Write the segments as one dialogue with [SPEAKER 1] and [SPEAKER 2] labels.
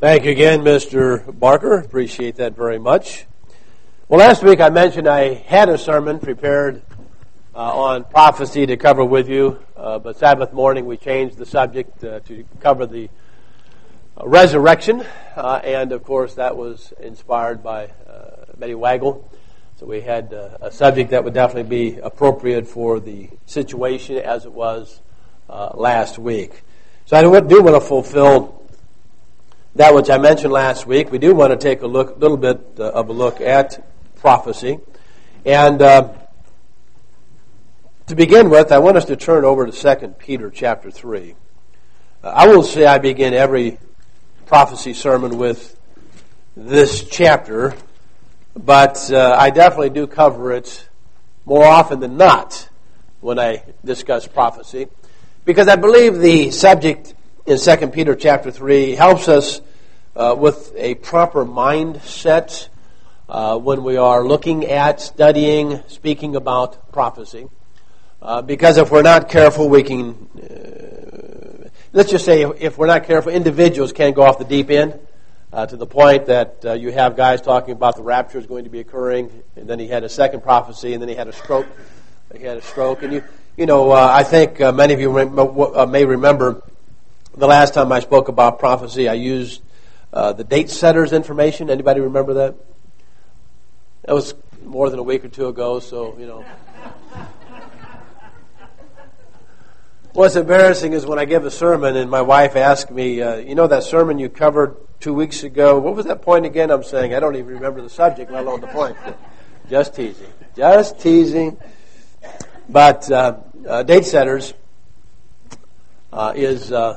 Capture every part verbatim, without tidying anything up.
[SPEAKER 1] Thank you again, Mister Barker. Appreciate that very much. Well, last week I mentioned I had a sermon prepared uh, on prophecy to cover with you, uh, but Sabbath morning we changed the subject uh, to cover the uh, resurrection, uh, and of course that was inspired by uh, Betty Waggle. So we had uh, a subject that would definitely be appropriate for the situation as it was uh, last week. So I do want to fulfill that which I mentioned last week. We do want to take a look, little bit uh, of a look at prophecy. And uh, to begin with, I want us to turn over to Second Peter chapter three. Uh, I will say I begin every prophecy sermon with this chapter, but uh, I definitely do cover it more often than not when I discuss prophecy, because I believe the subject in Second Peter chapter three helps us uh, with a proper mindset uh, when we are looking at, studying, speaking about prophecy. Uh, because if we're not careful, we can, uh, let's just say if we're not careful, individuals can go off the deep end uh, to the point that uh, you have guys talking about the rapture is going to be occurring, and then he had a second prophecy, and then he had a stroke. He had a stroke. And, you, you know, uh, I think uh, many of you may remember the last time I spoke about prophecy, I used uh, the date setters information. Anybody remember that? That was more than a week or two ago, so, you know. What's embarrassing is when I give a sermon and my wife asks me, uh, you know that sermon you covered two weeks ago, what was that point again? I'm saying, I don't even remember the subject, let alone the point. Just teasing. Just teasing. But uh, uh, date setters uh, is... Uh,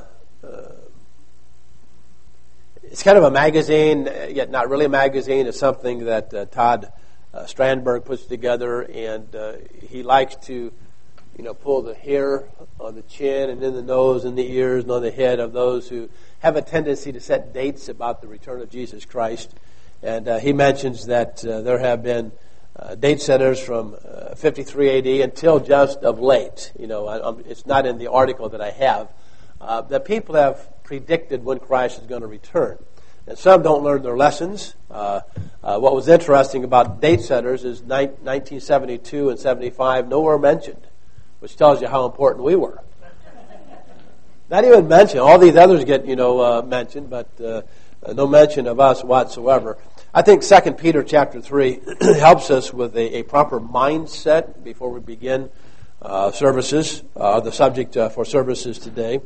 [SPEAKER 1] It's kind of a magazine, yet not really a magazine. It's something that uh, Todd uh, Strandberg puts together, and uh, he likes to, you know, pull the hair on the chin and in the nose and the ears and on the head of those who have a tendency to set dates about the return of Jesus Christ. And uh, he mentions that uh, there have been uh, date setters from uh, fifty-three A D until just of late. You know, I, I'm, it's not in the article that I have. Uh, that people have predicted when Christ is going to return. And some don't learn their lessons. Uh, uh, what was interesting about date setters is ni- nineteen seventy-two and seventy-five nowhere mentioned, which tells you how important we were. Not even mentioned. All these others get, you know, uh, mentioned, but uh, no mention of us whatsoever. I think Second Peter chapter three helps us with a, a proper mindset before we begin uh, services, uh, the subject uh, for services today.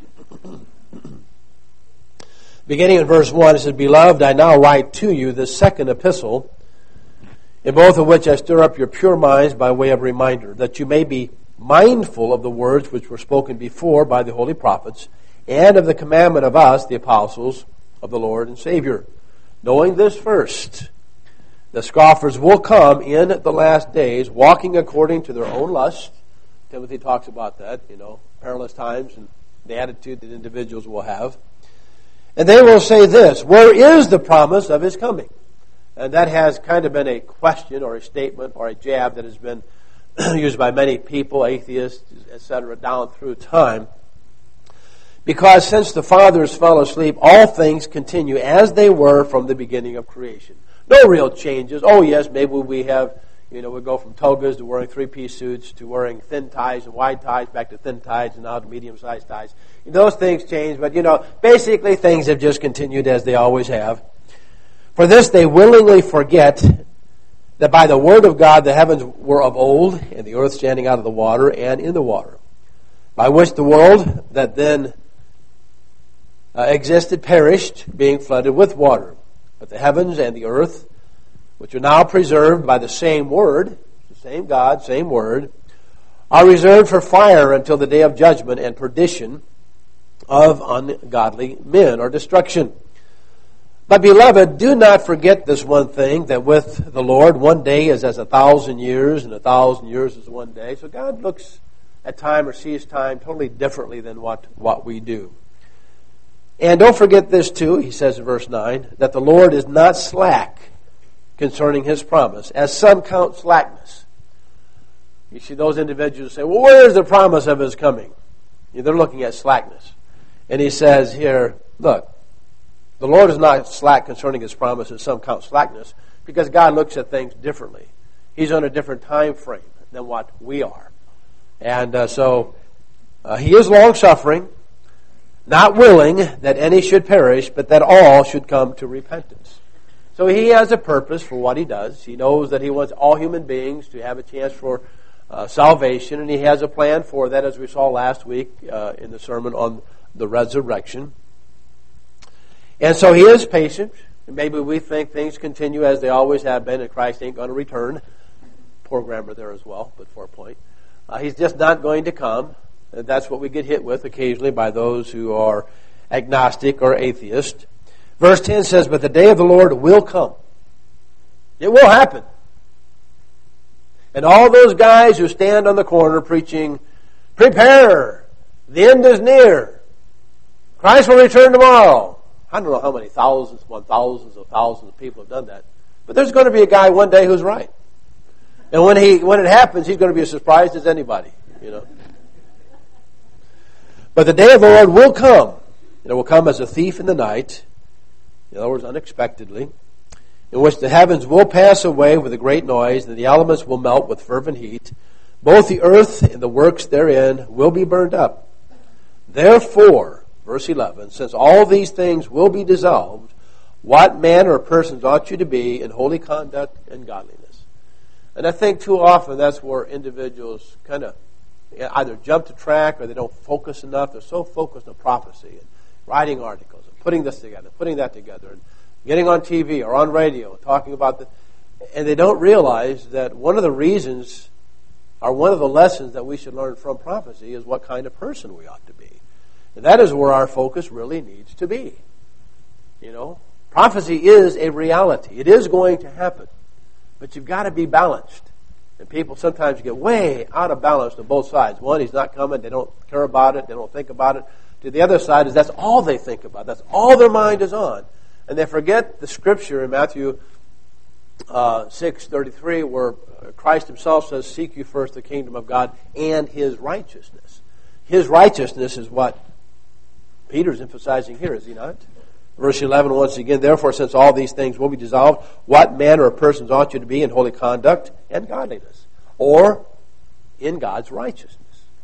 [SPEAKER 1] Beginning in verse one, it says, Beloved, I now write to you this second epistle, in both of which I stir up your pure minds by way of reminder, that you may be mindful of the words which were spoken before by the holy prophets, and of the commandment of us, the apostles of the Lord and Savior. Knowing this first, the scoffers will come in the last days, walking according to their own lust. Timothy talks about that, you know, perilous times and the attitude that individuals will have. And they will say this, where is the promise of his coming? And that has kind of been a question or a statement or a jab that has been used by many people, atheists, et cetera, down through time. Because since the fathers fell asleep, all things continue as they were from the beginning of creation. No real changes. Oh yes, maybe we have... You know, we go from togas to wearing three-piece suits to wearing thin ties and wide ties, back to thin ties and now to medium-sized ties. Those things change, but, you know, basically things have just continued as they always have. For this they willingly forget that by the word of God the heavens were of old, and the earth standing out of the water and in the water, by which the world that then uh, existed perished, being flooded with water. But the heavens and the earth, which are now preserved by the same word, the same God, same word, are reserved for fire until the day of judgment and perdition of ungodly men, or destruction. But beloved, do not forget this one thing, that with the Lord one day is as a thousand years, and a thousand years is one day. So God looks at time or sees time totally differently than what, what we do. And don't forget this too, he says in verse nine, that the Lord is not slack concerning his promise, as some count slackness. You see those individuals say, well, where is the promise of his coming? They're looking at slackness. And he says here, look, The Lord is not slack concerning His promises, some count slackness, because God looks at things differently. He's on a different time frame than what we are. And uh, so uh, He is long-suffering, not willing that any should perish, but that all should come to repentance. So He has a purpose for what He does. He knows that He wants all human beings to have a chance for uh, salvation, and He has a plan for that, as we saw last week uh, in the sermon on the resurrection. And so He is patient. Maybe we think things continue as they always have been, and Christ ain't going to return. Poor grammar there as well, but for a point. Uh, he's just not going to come. And that's what we get hit with occasionally by those who are agnostic or atheist. Verse ten says, but the day of the Lord will come. It will happen. And all those guys who stand on the corner preaching, prepare, the end is near, Christ will return tomorrow. I don't know how many thousands upon thousands of thousands of people have done that. But there's going to be a guy one day who's right. And when he when it happens, he's going to be as surprised as anybody, you know. But the day of the Lord will come. And it will come as a thief in the night. In other words, unexpectedly. In which the heavens will pass away with a great noise, and the elements will melt with fervent heat. Both the earth and the works therein will be burned up. Therefore, verse eleven, since all these things will be dissolved, what manner of persons ought you to be in holy conduct and godliness? And I think too often that's where individuals kind of either jump the track or they don't focus enough. They're so focused on prophecy and writing articles and putting this together, putting that together, and getting on T V or on radio and talking about the, and they don't realize that one of the reasons or one of the lessons that we should learn from prophecy is what kind of person we ought to be. And that is where our focus really needs to be. You know, prophecy is a reality. It is going to happen. But you've got to be balanced. And people sometimes get way out of balance on both sides. One, He's not coming. They don't care about it. They don't think about it. To the other side is that's all they think about. That's all their mind is on. And they forget the scripture in Matthew uh, six thirty-three where Christ Himself says, seek you first the kingdom of God and His righteousness. His righteousness is what Peter's emphasizing here, is he not? Verse eleven, once again, therefore, since all these things will be dissolved, what manner of persons ought you to be in holy conduct and godliness? Or in God's righteousness?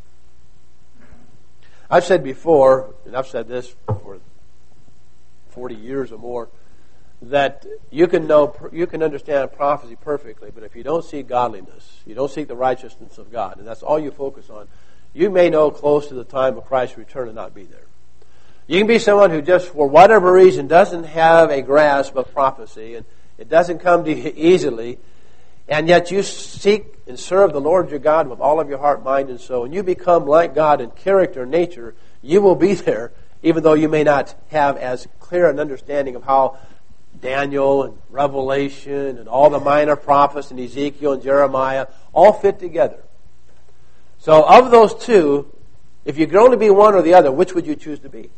[SPEAKER 1] I've said before, and I've said this for forty years or more, that you can know, you can understand prophecy perfectly, but if you don't see godliness, you don't seek the righteousness of God, and that's all you focus on, you may know close to the time of Christ's return and not be there. You can be someone who just, for whatever reason, doesn't have a grasp of prophecy, and it doesn't come to you easily, and yet you seek and serve the Lord your God with all of your heart, mind, and soul, and you become like God in character and nature, you will be there, even though you may not have as clear an understanding of how Daniel and Revelation and all the minor prophets and Ezekiel and Jeremiah all fit together. So of those two, if you could only be one or the other, which would you choose to be?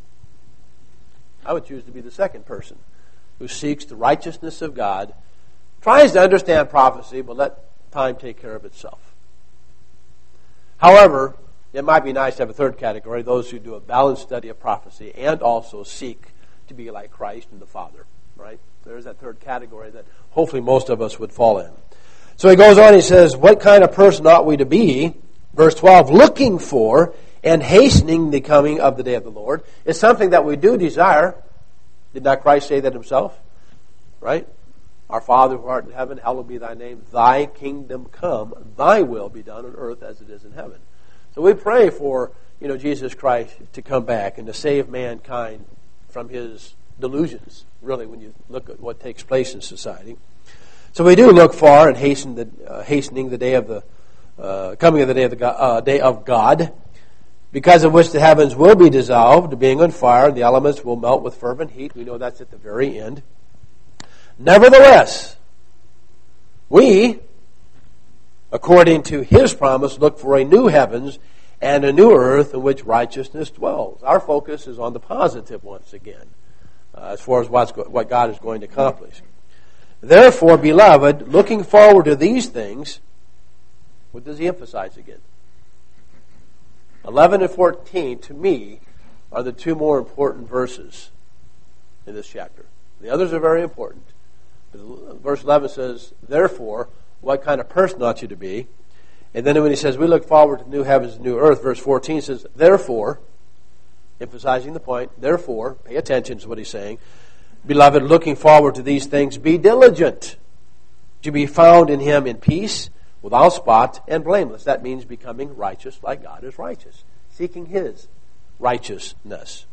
[SPEAKER 1] I would choose to be the second person who seeks the righteousness of God, tries to understand prophecy, but let time take care of itself. However, it might be nice to have a third category, those who do a balanced study of prophecy and also seek to be like Christ and the Father. Right? There's that third category that hopefully most of us would fall in. So he goes on, he says, what kind of person ought we to be? Verse twelve, looking for and hastening the coming of the day of the Lord is something that we do desire. Did not Christ say that Himself? Right? Our Father who art in heaven, hallowed be Thy name. Thy kingdom come. Thy will be done on earth as it is in heaven. So we pray for, you know, Jesus Christ to come back and to save mankind from his delusions, really, when you look at what takes place in society. So we do look for and hasten the, uh, hastening the day of the uh, coming of the day of the God, uh, day of God, because of which the heavens will be dissolved, being on fire, and the elements will melt with fervent heat. We know that's at the very end. Nevertheless, we, according to His promise, look for a new heavens and a new earth in which righteousness dwells. Our focus is on the positive once again, uh, as far as what's go- what God is going to accomplish. Therefore, beloved, looking forward to these things, what does he emphasize again? eleven and fourteen, to me, are the two more important verses in this chapter. The others are very important. Verse eleven says, therefore, what kind of person ought you to be? And then when he says, we look forward to new heavens and new earth, verse fourteen says, therefore, emphasizing the point, therefore, pay attention to what he's saying, beloved, looking forward to these things, be diligent to be found in him in peace, without spot, and blameless. That means becoming righteous like God is righteous, seeking his righteousness.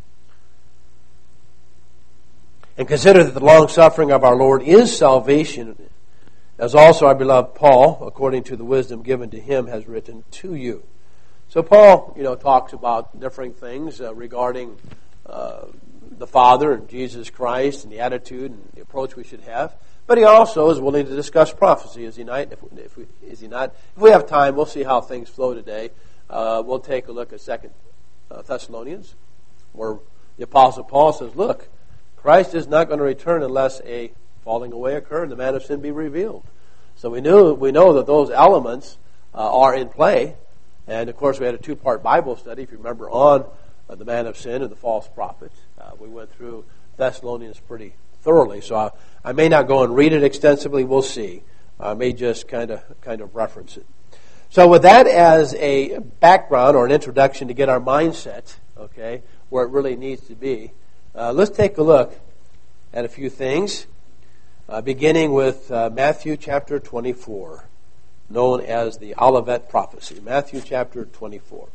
[SPEAKER 1] And consider that the long-suffering of our Lord is salvation, as also our beloved Paul, according to the wisdom given to him, has written to you. So Paul, you know, talks about different things uh, regarding uh, the Father and Jesus Christ and the attitude and the approach we should have. But he also is willing to discuss prophecy, is he not? If, if we, is he not? If we have time, we'll see how things flow today. Uh, we'll take a look at Second uh, Thessalonians, where the Apostle Paul says, look, Christ is not going to return unless a falling away occur and the man of sin be revealed. So we knew we know that those elements uh, are in play. And of course we had a two-part Bible study, if you remember, on uh, the man of sin and the false prophet. Uh, we went through Thessalonians pretty thoroughly, so I, I may not go and read it extensively. We'll see. I may just kind of kind of reference it. So with that as a background or an introduction to get our mindset, okay, where it really needs to be, uh, let's take a look at a few things, uh, beginning with uh, Matthew chapter twenty-four, known as the Olivet Prophecy. Matthew chapter twenty-four.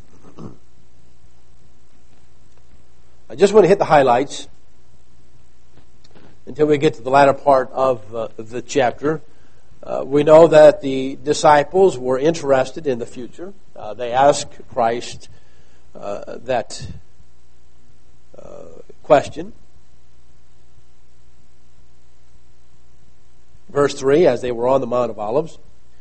[SPEAKER 1] I just want to hit the highlights until we get to the latter part of uh, the chapter. Uh, we know that the disciples were interested in the future. Uh, they asked Christ uh, that uh, question. Verse three, as they were on the Mount of Olives,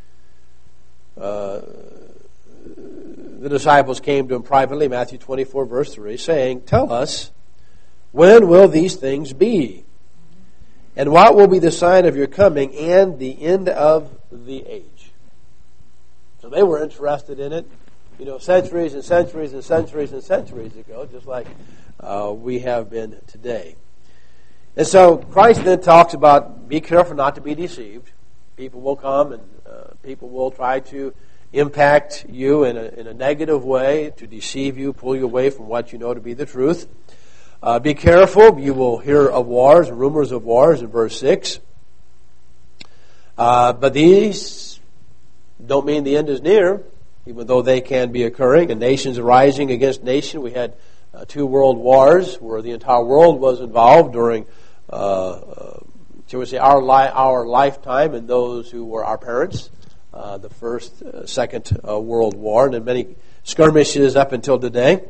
[SPEAKER 1] uh, the disciples came to him privately, Matthew twenty-four, verse three, saying, tell us, when will these things be? And what will be the sign of your coming and the end of the age? So they were interested in it, you know, centuries and centuries and centuries and centuries ago, just like uh, we have been today. And so Christ then talks about be careful not to be deceived. People will come and uh, people will try to impact you in a, in a negative way, to deceive you, pull you away from what you know to be the truth. Uh, be careful. You will hear of wars and rumors of wars in verse six. Uh, but these don't mean the end is near, even though they can be occurring. And nations are rising against nation. We had uh, two world wars where the entire world was involved during, uh, uh, shall we say, our, li- our lifetime, and those who were our parents. Uh, the first, uh, second uh, world war, and then many skirmishes up until today.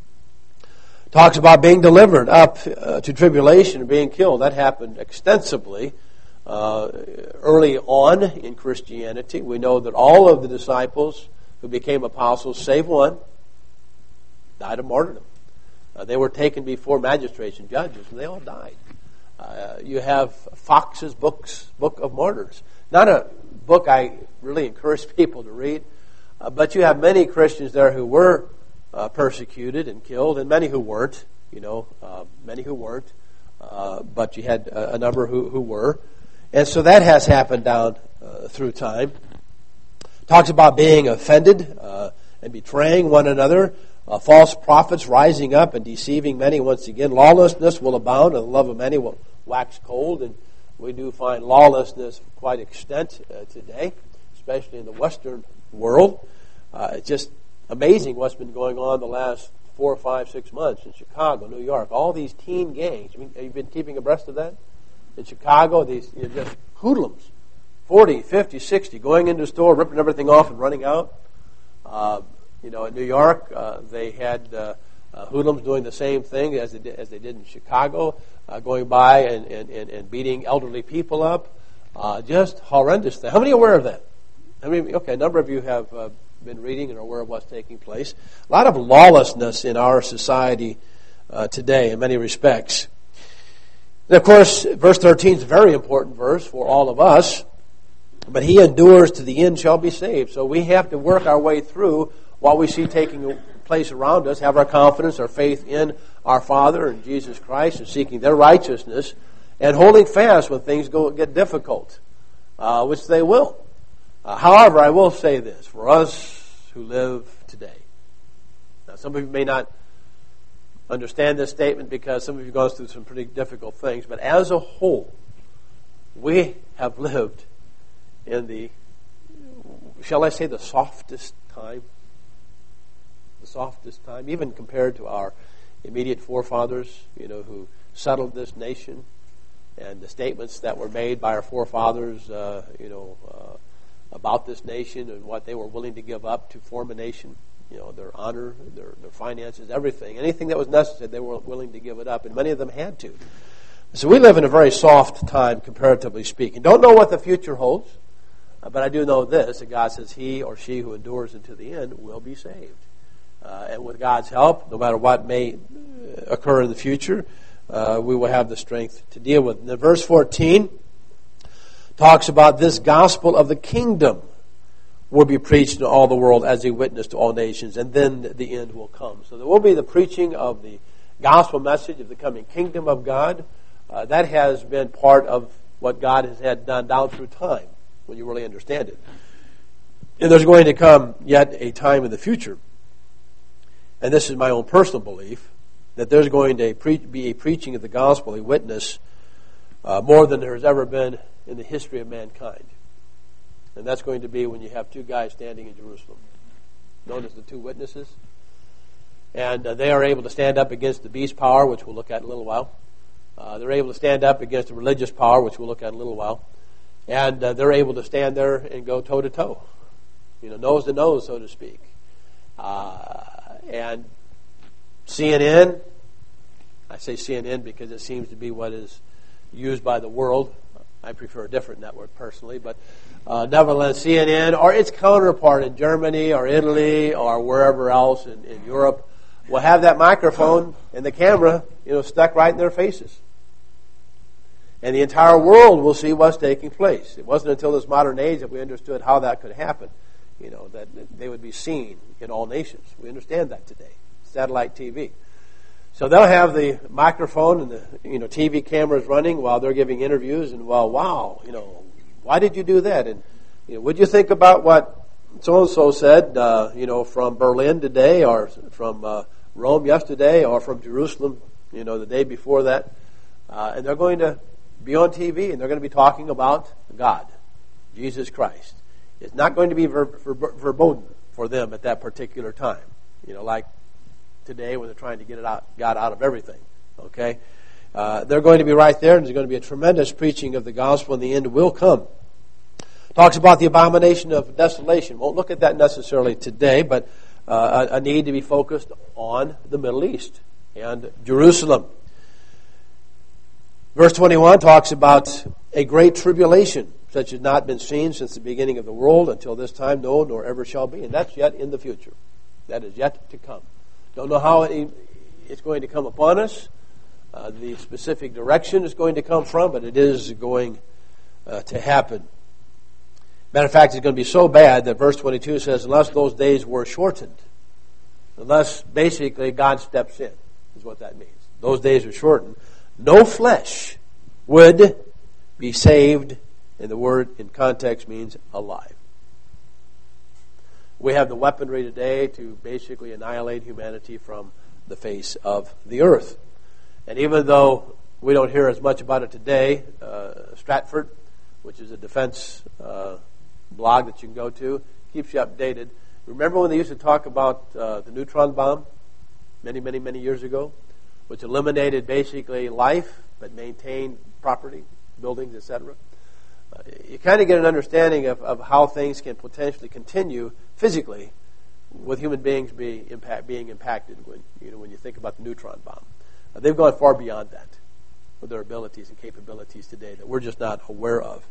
[SPEAKER 1] Talks about being delivered up uh, to tribulation and being killed. That happened extensively uh, early on in Christianity. We know that all of the disciples who became apostles, save one, died of martyrdom. Uh, they were taken before magistrates and judges, and they all died. Uh, you have Fox's books, Book of Martyrs. Not a book I really encourage people to read, uh, but you have many Christians there who were Uh, persecuted and killed, and many who weren't, you know, uh, many who weren't, uh, but you had a, a number who, who were. And so that has happened down uh, through time. Talks about being offended uh, and betraying one another, uh, false prophets rising up and deceiving many once again. Lawlessness will abound, and the love of many will wax cold, and we do find lawlessness to quite extent uh, today, especially in the Western world. Uh, it's just amazing what's been going on the last four, five, six months in Chicago, New York. All these teen gangs. I mean, have you been keeping abreast of that? In Chicago, these you know, just hoodlums, forty, fifty, sixty, going into a store, ripping everything off and running out. Uh, you know, in New York, uh, they had uh, uh, hoodlums doing the same thing as they did, as they did in Chicago, uh, going by and, and, and, and beating elderly people up. Uh, just horrendous thing. How many are aware of that? I mean, okay, a number of you have uh, been reading and are aware of what's taking place. A lot of lawlessness in our society uh, today in many respects. And of course, verse thirteen is a very important verse for all of us. But he endures to the end shall be saved. So we have to work our way through what we see taking place around us, have our confidence, our faith in our Father and Jesus Christ, and seeking their righteousness, and holding fast when things go get difficult, uh, which they will. Uh, however, I will say this, for us who live today. Now, some of you may not understand this statement because some of you have gone through some pretty difficult things, but as a whole, we have lived in the, shall I say, the softest time? The softest time, even compared to our immediate forefathers, you know, who settled this nation, and the statements that were made by our forefathers, uh, you know, uh, about this nation and what they were willing to give up to form a nation. You know, their honor, their, their finances, everything. Anything that was necessary, they were willing to give it up, and many of them had to. So we live in a very soft time, comparatively speaking. Don't know what the future holds, uh, but I do know this, that God says he or she who endures unto the end will be saved. Uh, and with God's help, no matter what may occur in the future, uh, we will have the strength to deal with it. And then verse fourteen talks about this gospel of the kingdom will be preached in all the world as a witness to all nations, and then the end will come. So there will be the preaching of the gospel message of the coming kingdom of God. Uh, that has been part of what God has had done down through time, when you really understand it. And there's going to come yet a time in the future, and this is my own personal belief, that there's going to pre- be a preaching of the gospel, a witness, uh, more than there has ever been in the history of mankind. And that's going to be when you have two guys standing in Jerusalem, known as the two witnesses. And uh, they are able to stand up against the beast power, which we'll look at in a little while. Uh, they're able to stand up against the religious power, which we'll look at in a little while. And uh, they're able to stand there and go toe-to-toe, you know, nose to nose, so to speak. Uh, and C N N, I say C N N because it seems to be what is used by the world. I prefer a different network personally, but uh, nevertheless, C N N or its counterpart in Germany or Italy or wherever else in, in Europe will have that microphone and the camera, you know, stuck right in their faces. And the entire world will see what's taking place. It wasn't until this modern age that we understood how that could happen, you know, that they would be seen in all nations. We understand that today. Satellite T V. So they'll have the microphone and the you know T V cameras running while they're giving interviews, and well, wow, you know, why did you do that? And you know, would you think about what so and so said, uh, you know, from Berlin today, or from uh, Rome yesterday, or from Jerusalem, you know, the day before that? Uh, and they're going to be on T V, and they're going to be talking about God, Jesus Christ. It's not going to be ver- ver- verboten for them at that particular time, you know, like today when they're trying to get it out, God out of everything. Okay, uh, they're going to be right there, and there's going to be a tremendous preaching of the gospel, and the end will come. Talks about the abomination of desolation. Won't look at that necessarily today, but uh, a, a need to be focused on the Middle East and Jerusalem. Verse twenty-one talks about a great tribulation, such as not been seen since the beginning of the world until this time, no, nor ever shall be, and that's yet in the future. That is yet to come. Don't know how it, it's going to come upon us, uh, the specific direction it's going to come from, but it is going uh, to happen. Matter of fact, it's going to be so bad that verse twenty-two says, unless those days were shortened, unless basically God steps in, is what that means. Those days are shortened. No flesh would be saved, and the word in context means alive. We have the weaponry today to basically annihilate humanity from the face of the earth. And even though we don't hear as much about it today, uh, Stratford, which is a defense uh, blog that you can go to, keeps you updated. Remember when they used to talk about uh, the neutron bomb many, many, many years ago, which eliminated basically life but maintained property, buildings, et cetera? Uh, you kind of get an understanding of, of how things can potentially continue physically with human beings being, impact, being impacted when you know when you think about the neutron bomb. Uh, they've gone far beyond that with their abilities and capabilities today that we're just not aware of.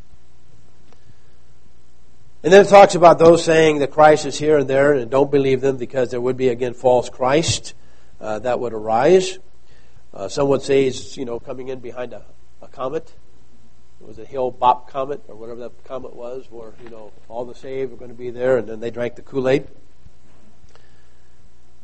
[SPEAKER 1] And then it talks about those saying that Christ is here and there, and don't believe them because there would be, again, false Christ uh, that would arise. Uh, some would say he's, you know, coming in behind a, a comet. It was a Hale-Bopp comet, or whatever that comet was, where, you know, all the saved were going to be there, and then they drank the Kool-Aid.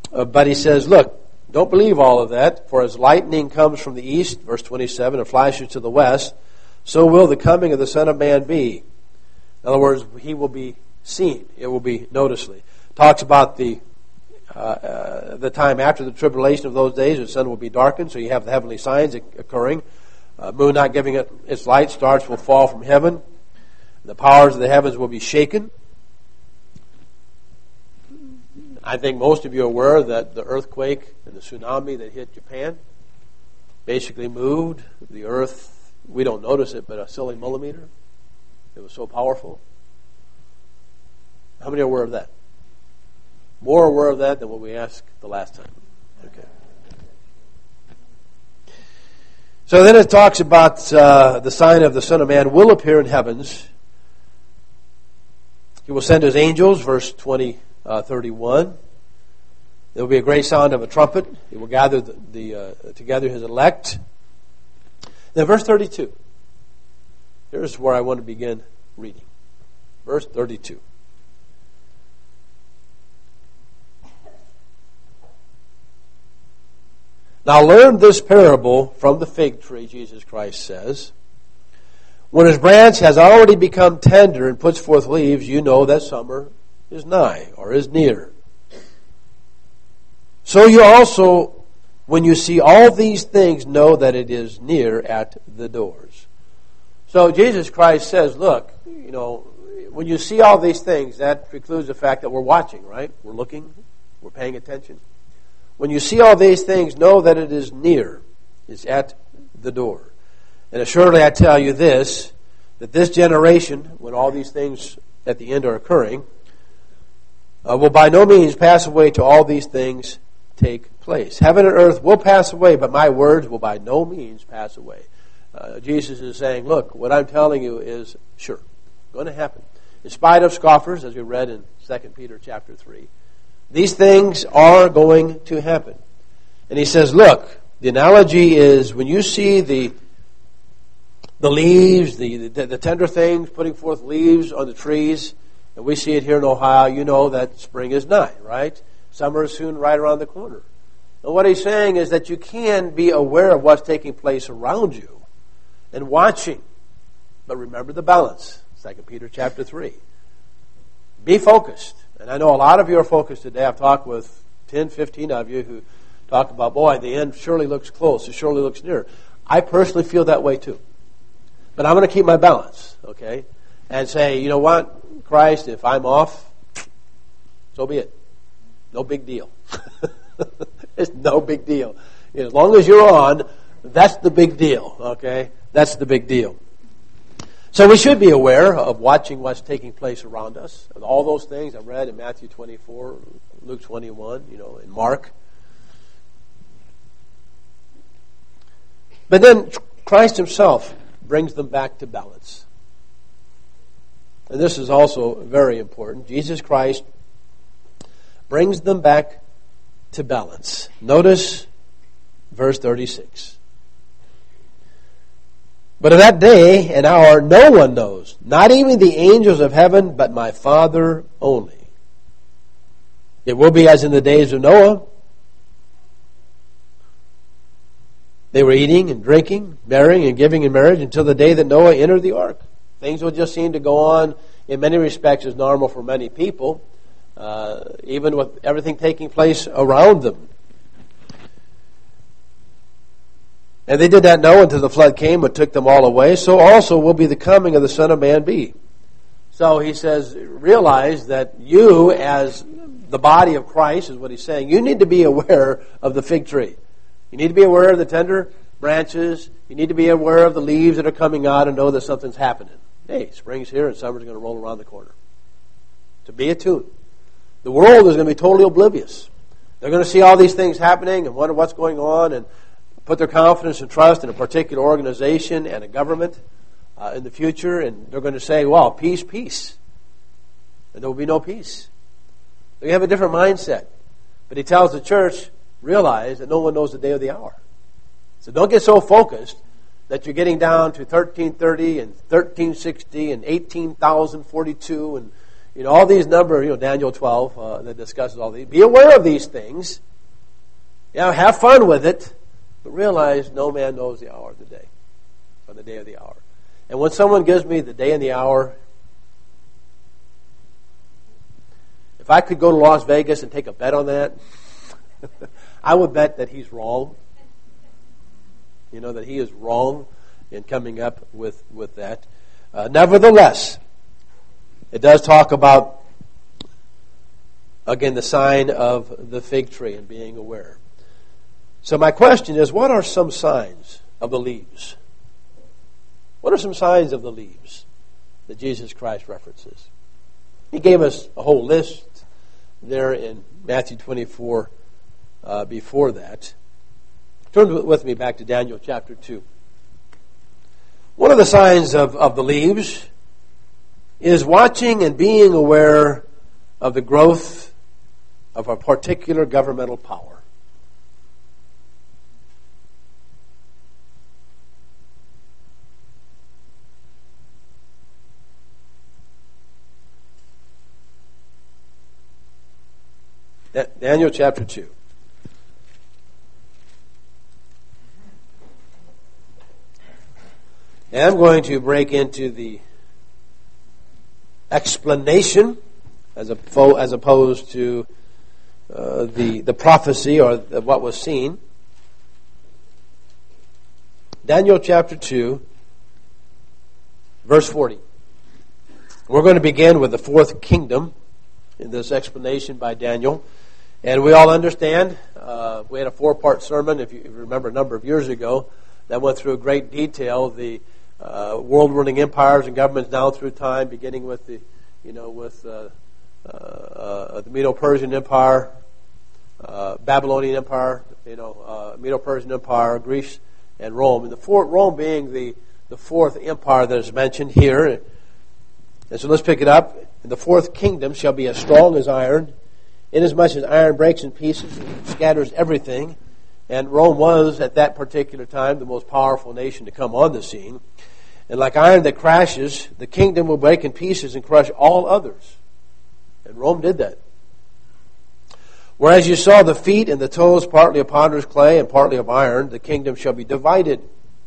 [SPEAKER 1] Uh, but he says, look, don't believe all of that, for as lightning comes from the east, verse twenty-seven, and flashes to the west, so will the coming of the Son of Man be. In other words, he will be seen. It will be noticeably. Talks about the uh, uh, the time after the tribulation of those days, the sun will be darkened, so you have the heavenly signs occurring. Uh, moon not giving it its light, stars will fall from heaven. The powers of the heavens will be shaken. I think most of you are aware that the earthquake and the tsunami that hit Japan basically moved the earth, we don't notice it, but a silly millimeter. It was so powerful. How many are aware of that? More aware of that than what we asked the last time. Okay. So then it talks about uh, the sign of the Son of Man will appear in heavens. He will send his angels, verse twenty. Uh, thirty-one. There will be a great sound of a trumpet. He will gather the, the uh, together his elect. Then verse thirty-two. Here's where I want to begin reading. Verse thirty-two. Now learn this parable from the fig tree, Jesus Christ says. When his branch has already become tender and puts forth leaves, you know that summer is nigh, or is near. So you also, when you see all these things, know that it is near at the doors. So Jesus Christ says, look, you know, when you see all these things, that precludes the fact that we're watching, right? We're looking, we're paying attention. When you see all these things, know that it is near, it's at the door. And assuredly I tell you this, that this generation, when all these things at the end are occurring, Uh, will by no means pass away till all these things take place. Heaven and earth will pass away, but my words will by no means pass away. Uh, Jesus is saying, look, what I'm telling you is sure, going to happen. In spite of scoffers, as we read in Second Peter chapter three, these things are going to happen. And he says, look, the analogy is when you see the the leaves, the, the, the tender things putting forth leaves on the trees, and we see it here in Ohio, you know that spring is nigh, right? Summer is soon right around the corner. And what he's saying is that you can be aware of what's taking place around you and watching. But remember the balance. Second Peter chapter three. Be focused. And I know a lot of you are focused today. I've talked with ten, fifteen of you who talk about, boy, the end surely looks close. It surely looks near. I personally feel that way too. But I'm going to keep my balance, okay? And say, you know what? Christ, if I'm off, so be it. No big deal. It's no big deal. As long as you're on, that's the big deal, okay? That's the big deal. So we should be aware of watching what's taking place around us. All those things I read in Matthew twenty-four, Luke twenty-one, you know, in Mark. But then Christ himself brings them back to balance. And this is also very important. Jesus Christ brings them back to balance. Notice verse thirty-six. But of that day and hour no one knows, not even the angels of heaven, but my Father only. It will be as in the days of Noah. They were eating and drinking, marrying and giving in marriage until the day that Noah entered the ark. Things will just seem to go on in many respects as normal for many people, uh, even with everything taking place around them. And they did not know until the flood came and took them all away. So also will be the coming of the Son of Man be. So he says, realize that you as the body of Christ, is what he's saying, you need to be aware of the fig tree. You need to be aware of the tender branches. You need to be aware of the leaves that are coming out and know that something's happening. Hey, spring's here and summer's going to roll around the corner. To be attuned. The world is going to be totally oblivious. They're going to see all these things happening and wonder what's going on and put their confidence and trust in a particular organization and a government uh, in the future, and they're going to say, well, peace, peace. And there will be no peace. They have a different mindset. But he tells the church, realize that no one knows the day or the hour. So don't get so focused that you're getting down to thirteen thirty and thirteen sixty and eighteen thousand forty-two and You know, all these number, you know, Daniel twelve uh, that discusses all these. Be aware of these things. Yeah, have fun with it, but realize no man knows the hour of the day, or the day of the hour. And when someone gives me the day and the hour, if I could go to Las Vegas and take a bet on that, I would bet that he's wrong. You know, that he is wrong in coming up with, with that. Uh, nevertheless, it does talk about, again, the sign of the fig tree and being aware. So my question is, what are some signs of the leaves? What are some signs of the leaves that Jesus Christ references? He gave us a whole list there in Matthew twenty-four uh, before that. Turn with me back to Daniel chapter two. One of the signs of, of the leaves is watching and being aware of the growth of a particular governmental power. Daniel chapter two. And I'm going to break into the explanation as, a, as opposed to uh, the, the prophecy or the, what was seen. Daniel chapter two, verse forty. We're going to begin with the fourth kingdom in this explanation by Daniel. And we all understand, uh, we had a four-part sermon, if you remember, a number of years ago, that went through great detail the uh, world-ruling empires and governments down through time, beginning with the, you know, with uh, uh, uh, the Medo-Persian Empire, uh, Babylonian Empire, you know, uh, Medo-Persian Empire, Greece, and Rome. And the fourth, Rome being the the fourth empire that is mentioned here. And so let's pick it up. And the fourth kingdom shall be as strong as iron, inasmuch as iron breaks in pieces and scatters everything. And Rome was, at that particular time, the most powerful nation to come on the scene. And like iron that crashes, the kingdom will break in pieces and crush all others. And Rome did that. Whereas you saw the feet and the toes partly of ponderous clay and partly of iron, the kingdom shall be divided.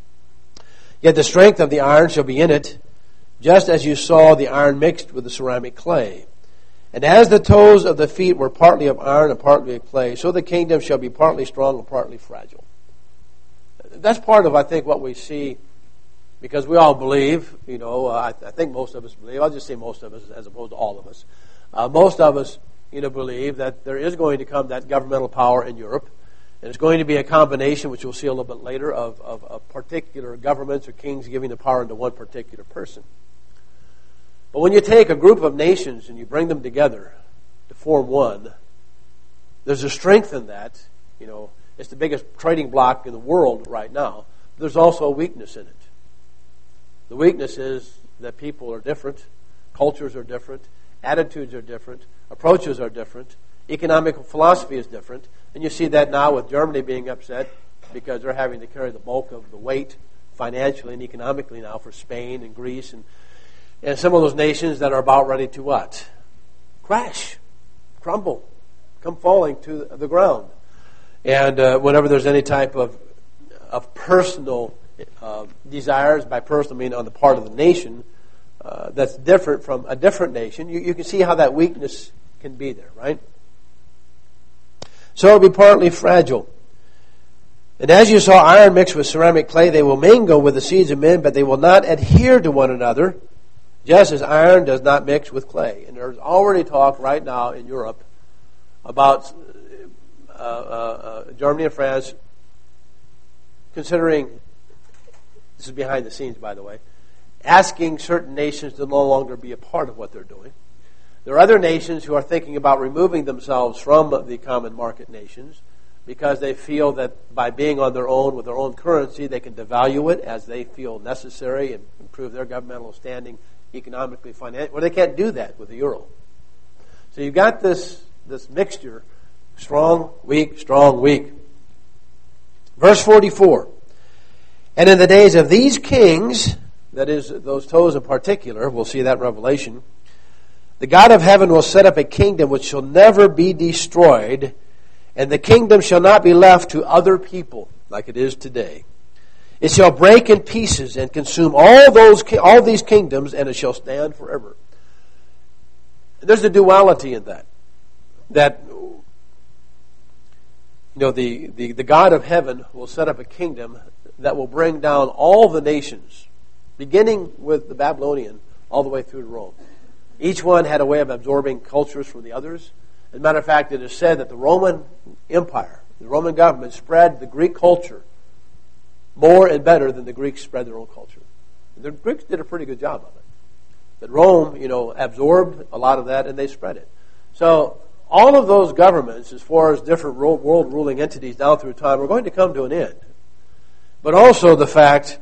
[SPEAKER 1] Yet the strength of the iron shall be in it, just as you saw the iron mixed with the ceramic clay. And as the toes of the feet were partly of iron and partly of clay, so the kingdom shall be partly strong and partly fragile. That's part of, I think, what we see, because we all believe, you know, uh, I, I think most of us believe, I'll just say most of us as opposed to all of us. Uh, most of us, you know, believe that there is going to come that governmental power in Europe, and it's going to be a combination, which we'll see a little bit later, of, of, of particular governments or kings giving the power into one particular person. But when you take a group of nations and you bring them together to form one, there's a strength in that. You know, it's the biggest trading bloc in the world right now. But there's also a weakness in it. The weakness is that people are different, cultures are different, attitudes are different, approaches are different, economic philosophy is different, and you see that now with Germany being upset because they're having to carry the bulk of the weight financially and economically now for Spain and Greece and And some of those nations that are about ready to what? Crash, crumble, come falling to the ground. And uh, whenever there's any type of of personal uh, desires, by personal I mean on the part of the nation, uh, that's different from a different nation, you, you can see how that weakness can be there, right? So it'll be partly fragile. And as you saw iron mixed with ceramic clay, they will mingle with the seeds of men, but they will not adhere to one another, just as iron does not mix with clay. And there's already talk right now in Europe about uh, uh, uh, Germany and France considering, this is behind the scenes by the way, asking certain nations to no longer be a part of what they're doing. There are other nations who are thinking about removing themselves from the common market nations because they feel that by being on their own with their own currency, they can devalue it as they feel necessary and improve their governmental standing economically, financially. Well, they can't do that with the euro. So you've got this, this mixture, strong, weak, strong, weak. Verse forty-four. And in the days of these kings, that is, those toes in particular, we'll see that in Revelation, The God of heaven will set up a kingdom which shall never be destroyed, and the kingdom shall not be left to other people like it is today. It shall break in pieces and consume all those all these kingdoms, and it shall stand forever. There's a duality in that. That you know the, the, the God of heaven will set up a kingdom that will bring down all the nations, beginning with the Babylonian all the way through to Rome. Each one had a way of absorbing cultures from the others. As a matter of fact, it is said that the Roman Empire, the Roman government, spread the Greek culture more and better than the Greeks spread their own culture. The Greeks did a pretty good job of it. But Rome, you know, absorbed a lot of that and they spread it. So all of those governments, as far as different world ruling entities down through time, are going to come to an end. But also the fact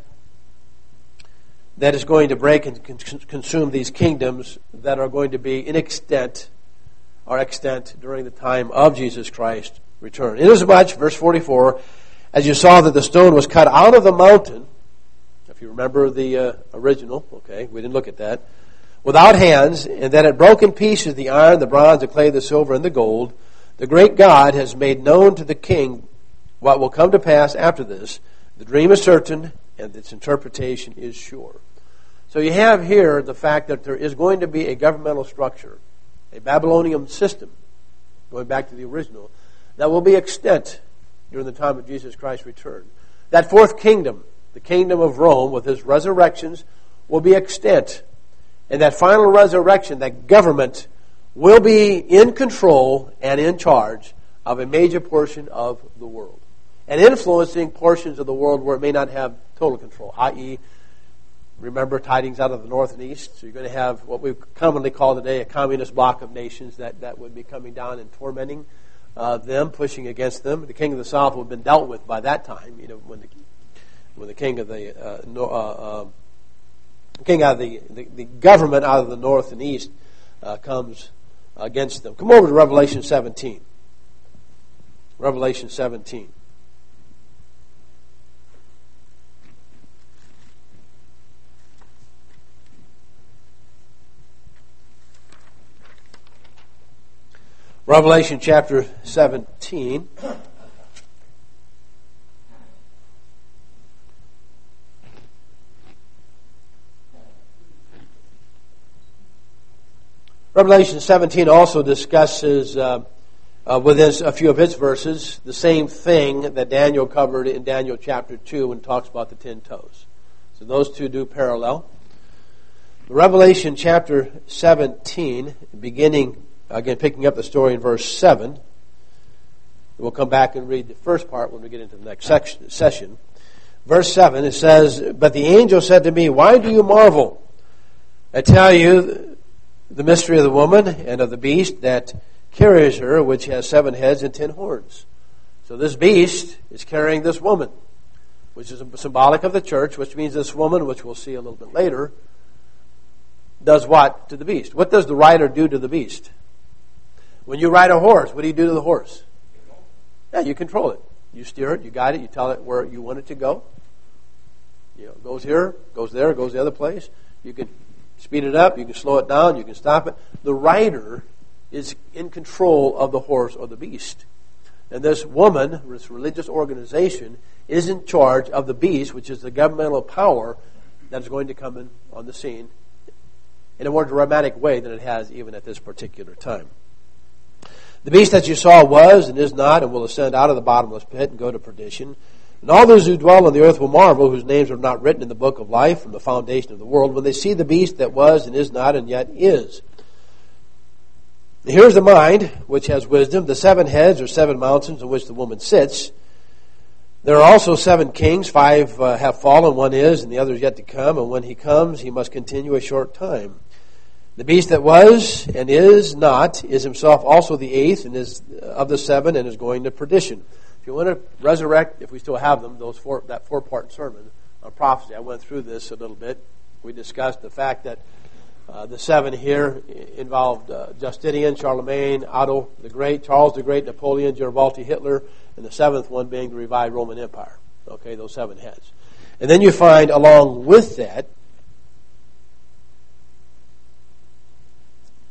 [SPEAKER 1] that is going to break and consume these kingdoms that are going to be in extent or extent during the time of Jesus Christ's return. Inasmuch, verse forty-four, as you saw that the stone was cut out of the mountain, if you remember the uh, original, okay, we didn't look at that, without hands, and that it broke in pieces the iron, the bronze, the clay, the silver, and the gold, the great God has made known to the king what will come to pass after this. The dream is certain, and its interpretation is sure. So you have here the fact that there is going to be a governmental structure, a Babylonian system, going back to the original, that will be extant during the time of Jesus Christ's return. That fourth kingdom, the kingdom of Rome, with his resurrections, will be extant. And that final resurrection, that government, will be in control and in charge of a major portion of the world. And influencing portions of the world where it may not have total control, that is, remember tidings out of the north and east. So you're going to have what we commonly call today a communist bloc of nations that, that would be coming down and tormenting uh, them, pushing against them. The king of the south would have been dealt with by that time. You know, when the when the king of the uh, no, uh, uh, king out of the, the the government out of the north and east uh, comes against them. Come over to Revelation seventeen. Revelation seventeen. Revelation chapter seventeen. Revelation seventeen also discusses uh, uh, within a few of its verses the same thing that Daniel covered in Daniel chapter two when it talks about the ten toes. So those two do parallel. Revelation chapter seventeen, beginning again, picking up the story in verse seven. We'll come back and read the first part when we get into the next section, session. Verse seven, it says, "But the angel said to me, why do you marvel? I tell you the mystery of the woman and of the beast that carries her, which has seven heads and ten horns." So this beast is carrying this woman, which is symbolic of the church, which means this woman, which we'll see a little bit later, does what to the beast? What does the rider do to the beast? When you ride a horse, what do you do to the horse? Yeah, you control it. You steer it, you guide it, you tell it where you want it to go. You know, it goes here, goes there, goes the other place. You can speed it up, you can slow it down, you can stop it. The rider is in control of the horse or the beast. And this woman, this religious organization, is in charge of the beast, which is the governmental power that is going to come in on the scene in a more dramatic way than it has even at this particular time. The beast that you saw was and is not and will ascend out of the bottomless pit and go to perdition. And all those who dwell on the earth will marvel, whose names are not written in the book of life from the foundation of the world, when they see the beast that was and is not and yet is. Here's the mind, which has wisdom. The seven heads are seven mountains on which the woman sits. There are also seven kings. Five uh, have fallen, one is, and the other is yet to come. And when he comes, he must continue a short time. The beast that was and is not is himself also the eighth and is of the seven and is going to perdition. If you want to resurrect, if we still have them, those four, that four-part sermon on prophecy, I went through this a little bit. We discussed the fact that uh, the seven here involved uh, Justinian, Charlemagne, Otto the Great, Charles the Great, Napoleon, Garibaldi, Hitler, and the seventh one being the revived Roman Empire. Okay, those seven heads. And then you find along with that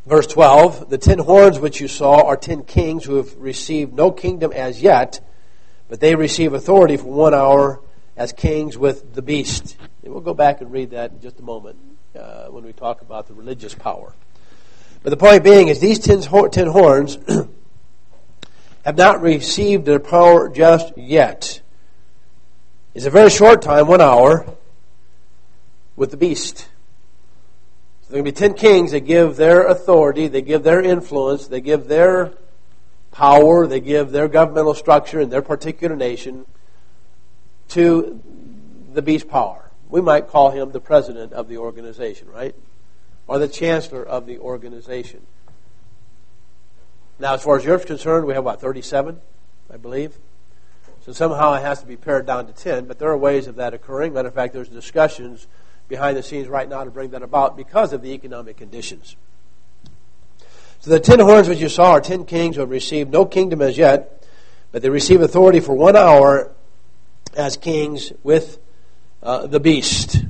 [SPEAKER 1] Verse twelve, the ten horns which you saw are ten kings who have received no kingdom as yet, but they receive authority for one hour as kings with the beast. And we'll go back and read that in just a moment uh, when we talk about the religious power. But the point being is these ten, ten horns have not received their power just yet. It's a very short time, one hour, with the beast. So there are going to be ten kings that give their authority, they give their influence, they give their power, they give their governmental structure in their particular nation to the beast power. We might call him the president of the organization, right? Or the chancellor of the organization. Now, as far as Europe's concerned, we have, what, thirty-seven, I believe? So somehow it has to be pared down to ten, but there are ways of that occurring. Matter of fact, there's discussions behind the scenes right now to bring that about because of the economic conditions. So the ten horns which you saw are ten kings who have received no kingdom as yet, but they receive authority for one hour as kings with uh, the beast.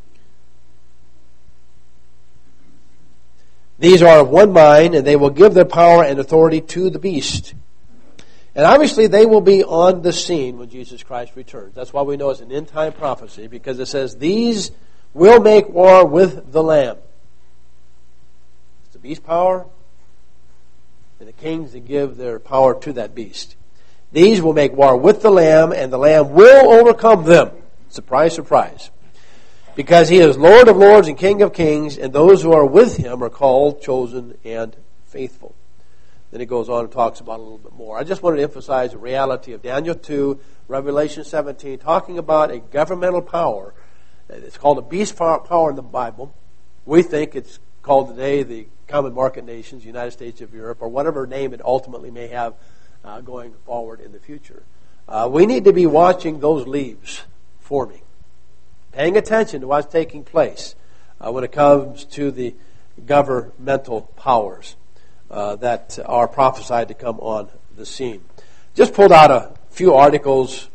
[SPEAKER 1] These are of one mind, and they will give their power and authority to the beast. And obviously they will be on the scene when Jesus Christ returns. That's why we know it's an end-time prophecy, because it says, these will make war with the Lamb. It's the beast power, and the kings that give their power to that beast. These will make war with the Lamb, and the Lamb will overcome them. Surprise, surprise. Because he is Lord of lords and King of kings, and those who are with him are called, chosen, and faithful. Then he goes on and talks about it a little bit more. I just wanted to emphasize the reality of Daniel two, Revelation seventeen, talking about a governmental power. It's called a beast power in the Bible. We think it's called today the Common Market Nations, United States of Europe, or whatever name it ultimately may have uh, going forward in the future. Uh, we need to be watching those leaves forming, paying attention to what's taking place uh, when it comes to the governmental powers uh, that are prophesied to come on the scene. Just pulled out a few articles,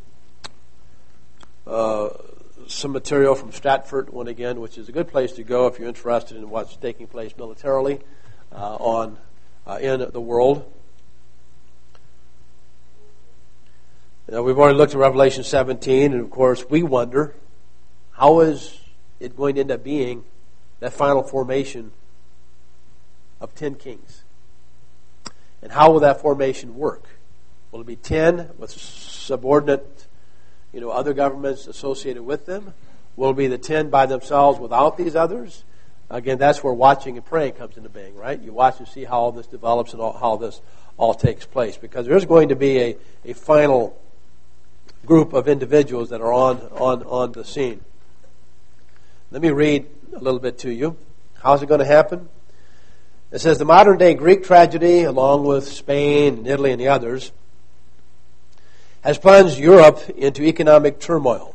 [SPEAKER 1] uh, some material from Stratford, one again, which is a good place to go if you're interested in what's taking place militarily uh, on uh, in the world. Now, we've already looked at Revelation seventeen, and of course we wonder, how is it going to end up being that final formation of ten kings? And how will that formation work? Will it be ten with subordinate, you know, other governments associated with them? Will it be the ten by themselves without these others? Again, that's where watching and praying comes into being, right? You watch and see how all this develops and all, how this all takes place. Because there's going to be a, a final group of individuals that are on, on, on the scene. Let me read a little bit to you. How's it going to happen? It says, the modern day Greek tragedy, along with Spain and Italy and the others, has plunged Europe into economic turmoil.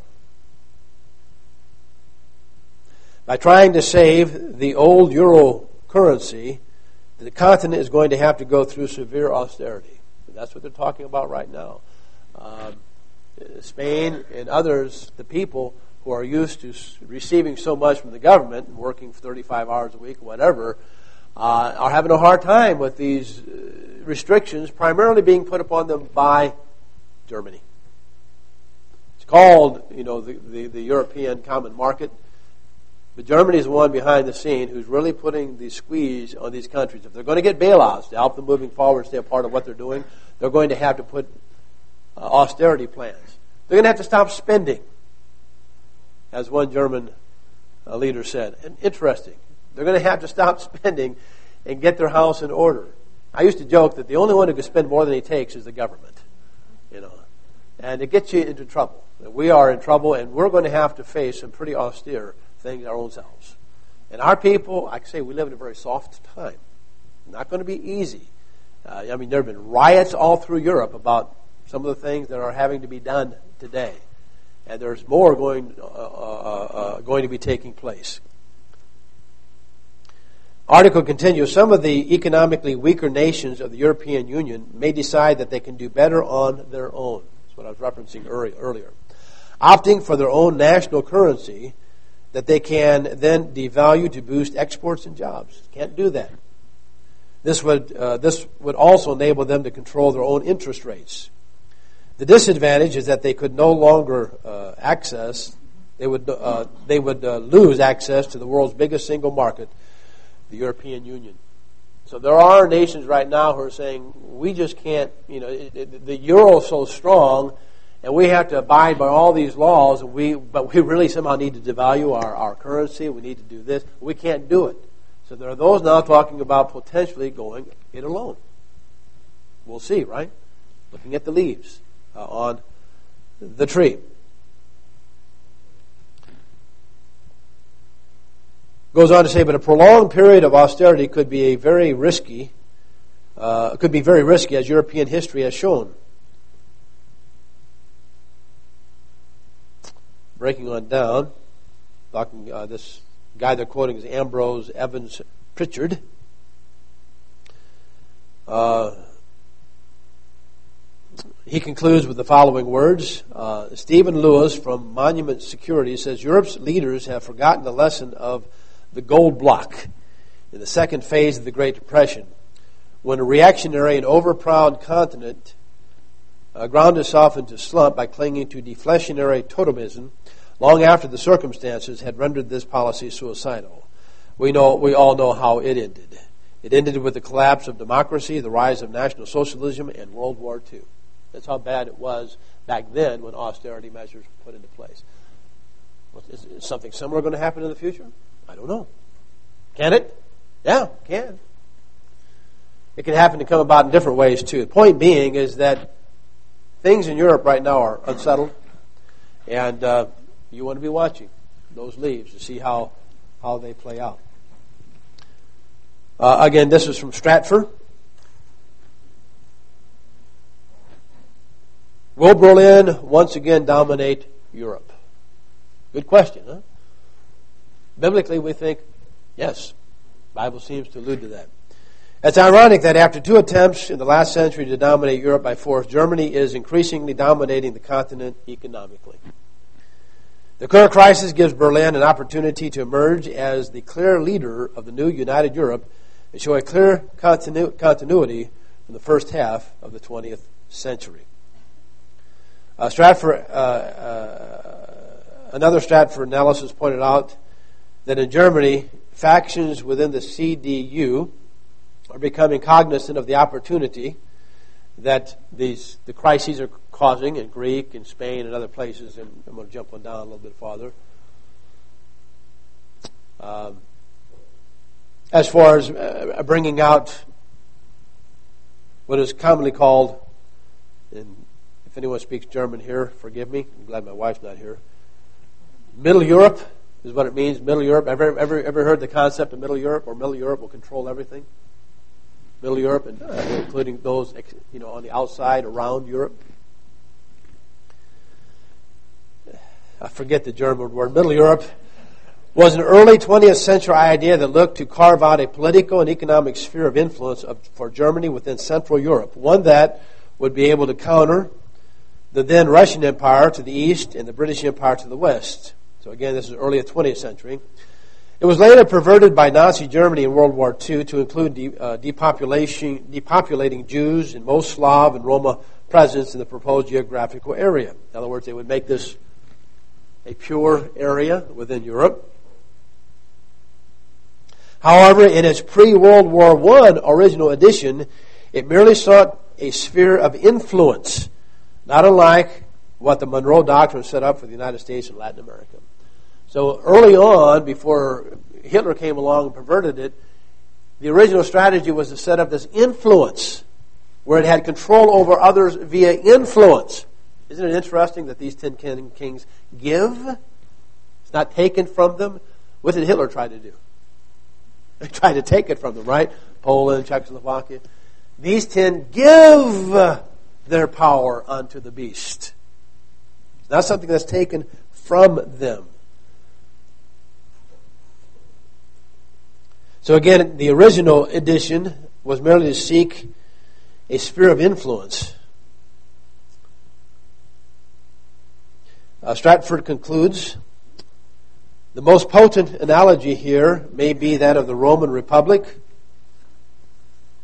[SPEAKER 1] By trying to save the old euro currency, the continent is going to have to go through severe austerity. And that's what they're talking about right now. Um, Spain and others, the people who are used to receiving so much from the government and working thirty-five hours a week or whatever, uh, are having a hard time with these restrictions primarily being put upon them by Germany. It's called, you know, the, the, the European Common Market. But Germany is the one behind the scene who's really putting the squeeze on these countries. If they're going to get bailouts to help them moving forward and stay a part of what they're doing, they're going to have to put uh, austerity plans. They're going to have to stop spending, as one German uh, leader said. And interesting. They're going to have to stop spending and get their house in order. I used to joke that the only one who can spend more than he takes is the government. You know, and it gets you into trouble. We are in trouble, and we're going to have to face some pretty austere things our own selves. And our people, I can say, we live in a very soft time. Not going to be easy. Uh, I mean, there have been riots all through Europe about some of the things that are having to be done today, and there's more going uh, uh, uh, going to be taking place. Article continues, some of the economically weaker nations of the European Union may decide that they can do better on their own. That's what I was referencing earlier. Opting for their own national currency that they can then devalue to boost exports and jobs. Can't do that. This would uh, this would also enable them to control their own interest rates. The disadvantage is that they could no longer uh, access. They would uh, they would uh, lose access to the world's biggest single market, the European Union. So there are nations right now who are saying we just can't. You know, it, it, the euro is so strong, and we have to abide by all these laws. And we but we really somehow need to devalue our, our currency. We need to do this. We can't do it. So there are those now talking about potentially going it alone. We'll see, right? Looking at the leaves uh, on the tree. Goes on to say, but a prolonged period of austerity could be a very risky, uh, could be very risky, as European history has shown. Breaking on down, talking uh, this guy they're quoting is Ambrose Evans Pritchard. Uh, he concludes with the following words. Uh, Stephen Lewis from Monument Security says, Europe's leaders have forgotten the lesson of the gold block in the second phase of the Great Depression, when a reactionary and overproud continent uh, ground itself into slump by clinging to deflationary totemism long after the circumstances had rendered this policy suicidal. We know, we all know how it ended. It ended with the collapse of democracy, the rise of National Socialism, and World War Two. That's how bad it was back then when austerity measures were put into place. Is, is something similar going to happen in the future? I don't know. Can it? Yeah, it can. It can happen to come about in different ways too. The point being is that things in Europe right now are unsettled, and uh, you want to be watching those leaves to see how, how they play out. Uh, again, this is from Stratford. Will Berlin once again dominate Europe? Good question, huh? Biblically, we think, yes. The Bible seems to allude to that. It's ironic that after two attempts in the last century to dominate Europe by force, Germany is increasingly dominating the continent economically. The current crisis gives Berlin an opportunity to emerge as the clear leader of the new united Europe and show a clear continu- continuity from the first half of the twentieth century. Uh, Stratford, uh, uh, another Stratford analysis pointed out that in Germany, factions within the C D U are becoming cognizant of the opportunity that these the crises are causing in Greek and Spain and other places. And I'm going to jump on down a little bit farther. Um, as far as uh, bringing out what is commonly called, and if anyone speaks German here, forgive me. I'm glad my wife's not here. Middle Europe is what it means, Middle Europe. Ever, ever, ever heard the concept of Middle Europe, or Middle Europe will control everything? Middle Europe, and uh, including those, you know, on the outside around Europe. I forget the German word. Middle Europe was an early twentieth century idea that looked to carve out a political and economic sphere of influence of, for Germany within Central Europe, one that would be able to counter the then Russian Empire to the east and the British Empire to the west. So again, this is early twentieth century. It was later perverted by Nazi Germany in World War Two to include de, uh, depopulation, depopulating Jews and most Slav and Roma presence in the proposed geographical area. In other words, they would make this a pure area within Europe. However, in its pre-World War One original edition, it merely sought a sphere of influence, not unlike what the Monroe Doctrine set up for the United States and Latin America. So early on, before Hitler came along and perverted it, the original strategy was to set up this influence where it had control over others via influence. Isn't it interesting that these ten kings give? It's not taken from them. What did Hitler try to do? He tried to take it from them, right? Poland, Czechoslovakia. These ten give their power unto the beast. It's not something that's taken from them. So again, the original edition was merely to seek a sphere of influence. Uh, Stratford concludes, the most potent analogy here may be that of the Roman Republic,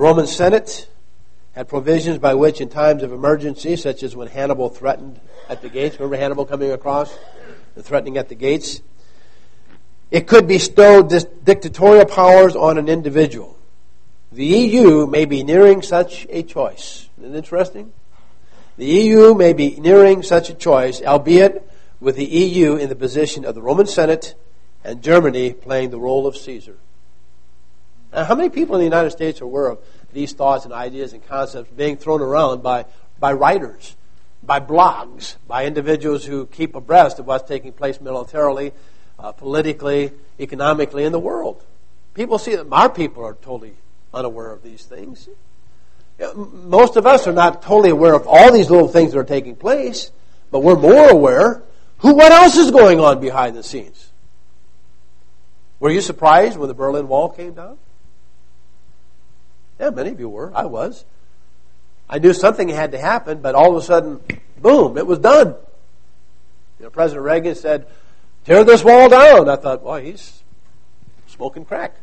[SPEAKER 1] Roman Senate had provisions by which in times of emergency, such as when Hannibal threatened at the gates, remember Hannibal coming across and threatening at the gates? It could bestow dis- dictatorial powers on an individual. The E U may be nearing such a choice. Isn't it interesting? The E U may be nearing such a choice, albeit with the E U in the position of the Roman Senate and Germany playing the role of Caesar. Now, how many people in the United States are aware of these thoughts and ideas and concepts being thrown around by, by writers, by blogs, by individuals who keep abreast of what's taking place militarily, uh, politically, economically in the world? People see that our people are totally unaware of these things. You know, most of us are not totally aware of all these little things that are taking place, but we're more aware who, what else is going on behind the scenes. Were you surprised when the Berlin Wall came down? Yeah, many of you were. I was. I knew something had to happen, but all of a sudden, boom, it was done. You know, President Reagan said, "Tear this wall down." I thought, well, he's smoking crack.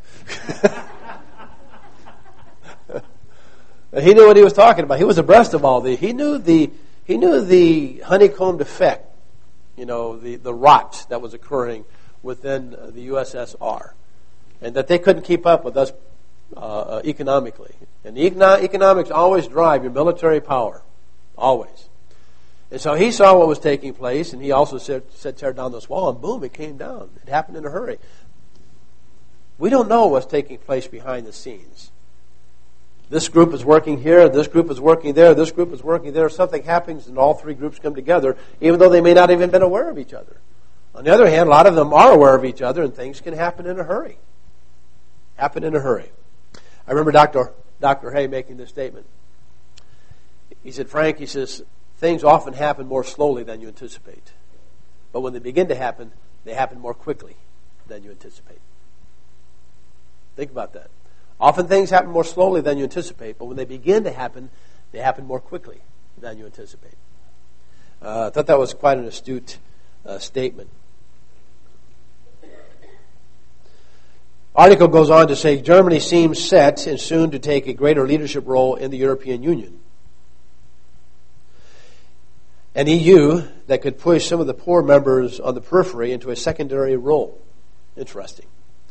[SPEAKER 1] He knew what he was talking about. He was abreast of all the. He knew the. He knew the honeycombed effect. You know, the the rot that was occurring within the U S S R, and that they couldn't keep up with us uh, economically. And the econo- economics always drive your military power, always. And so he saw what was taking place, and he also said, said tear down this wall, and boom, it came down. It happened in a hurry. We don't know what's taking place behind the scenes. This group is working here, this group is working there, this group is working there. Something happens and all three groups come together, even though they may not even been aware of each other. On the other hand, a lot of them are aware of each other, and things can happen in a hurry. Happen in a hurry. I remember Doctor Doctor Hay making this statement. He said, Frank, he says, things often happen more slowly than you anticipate. But when they begin to happen, they happen more quickly than you anticipate. Think about that. Often things happen more slowly than you anticipate, but when they begin to happen, they happen more quickly than you anticipate. Uh, I thought that was quite an astute uh, statement. Article goes on to say, Germany seems set and soon to take a greater leadership role in the European Union. An E U that could push some of the poor members on the periphery into a secondary role. Interesting.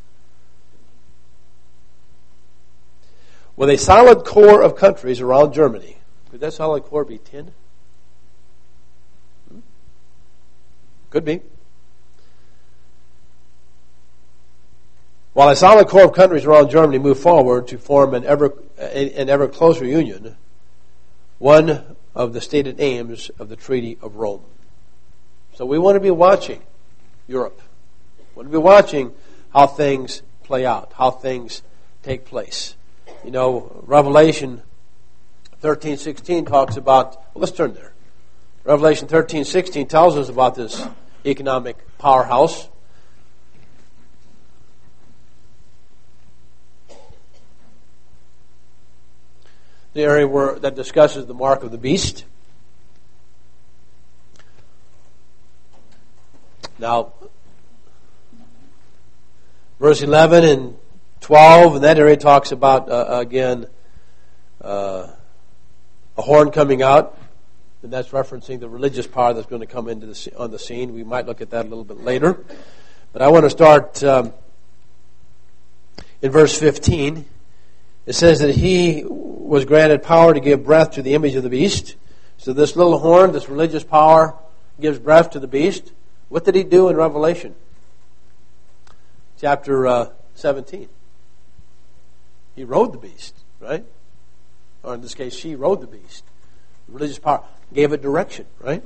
[SPEAKER 1] With a solid core of countries around Germany. Could that solid core be ten? Hmm? Could be. While a solid core of countries around Germany move forward to form an ever an ever closer union, one of the stated aims of the Treaty of Rome. So we want to be watching Europe. We want to be watching how things play out, how things take place. You know, Revelation thirteen sixteen talks about, well, let's turn there. Revelation thirteen sixteen tells us about this economic powerhouse. The area where that discusses the mark of the beast. Now, verse eleven and twelve, and that area talks about, uh, again, uh, a horn coming out, and that's referencing the religious power that's going to come into the, on the scene. We might look at that a little bit later. But I want to start um, in verse fifteen. It says that he was granted power to give breath to the image of the beast. So this little horn, this religious power, gives breath to the beast. What did he do in Revelation? Chapter uh, seventeen. He rode the beast, right? Or in this case, she rode the beast. The religious power gave it direction, right?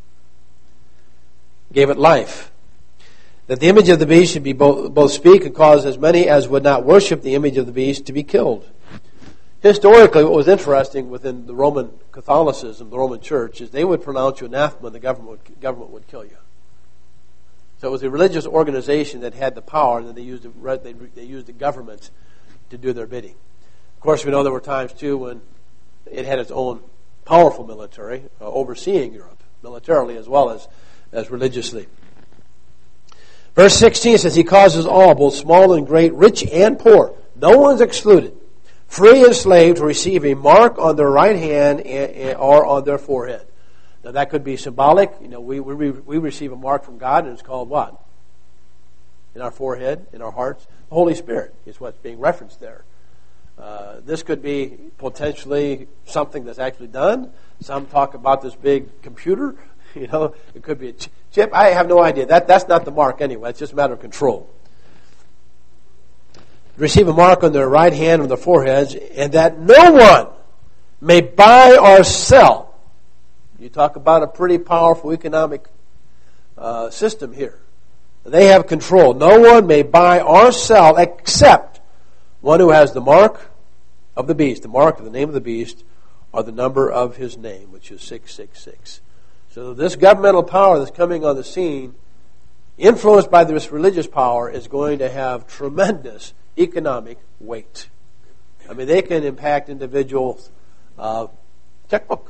[SPEAKER 1] Gave it life. That the image of the beast should be both, both speak and cause as many as would not worship the image of the beast to be killed. Historically, what was interesting within the Roman Catholicism, the Roman Church, is they would pronounce you anathema and the government would, government would kill you. So it was a religious organization that had the power, and then they used the, they, they used the government to do their bidding. Of course, we know there were times, too, when it had its own powerful military uh, overseeing Europe, militarily as well as, as religiously. Verse sixteen says, he causes all, both small and great, rich and poor. No one's excluded. free and slave, to receive a mark on their right hand or on their forehead. Now that could be symbolic. You know, we, we, we receive a mark from God, and it's called what? In our forehead, in our hearts. The Holy Spirit is what's being referenced there. Uh, this could be potentially something that's actually done. Some talk about this big computer. You know, it could be a chip. I have no idea. That That's not the mark anyway. It's just a matter of control. Receive a mark on their right hand or their foreheads, and that no one may buy or sell. You talk about a pretty powerful economic uh, system here. They have control. No one may buy or sell except one who has the mark of the beast, the mark of the name of the beast, or the number of his name, which is six six six. So this governmental power that's coming on the scene, influenced by this religious power, is going to have tremendous economic weight. I mean, they can impact individuals' uh, checkbook,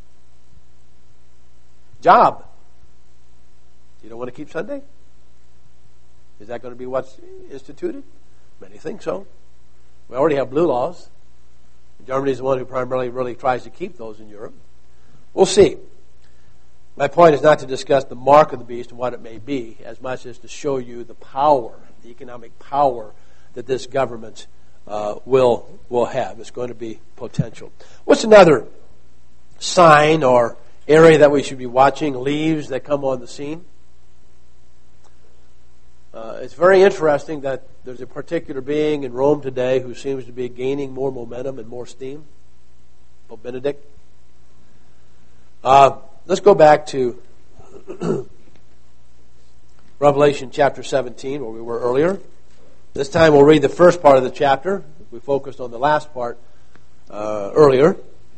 [SPEAKER 1] job. You don't want to keep Sunday? Is that going to be what's instituted? Many think so. We already have blue laws. Germany is the one who primarily really tries to keep those in Europe. We'll see. My point is not to discuss the mark of the beast and what it may be, as much as to show you the power, the economic power that this government uh, will will have. It's going to be potential. What's another sign or area that we should be watching? Leaves that come on the scene. Uh, it's very interesting that there's a particular being in Rome today who seems to be gaining more momentum and more steam. Pope Benedict. Uh, let's go back to Revelation chapter seventeen, where we were earlier. This time we'll read the first part of the chapter. We focused on the last part uh, earlier.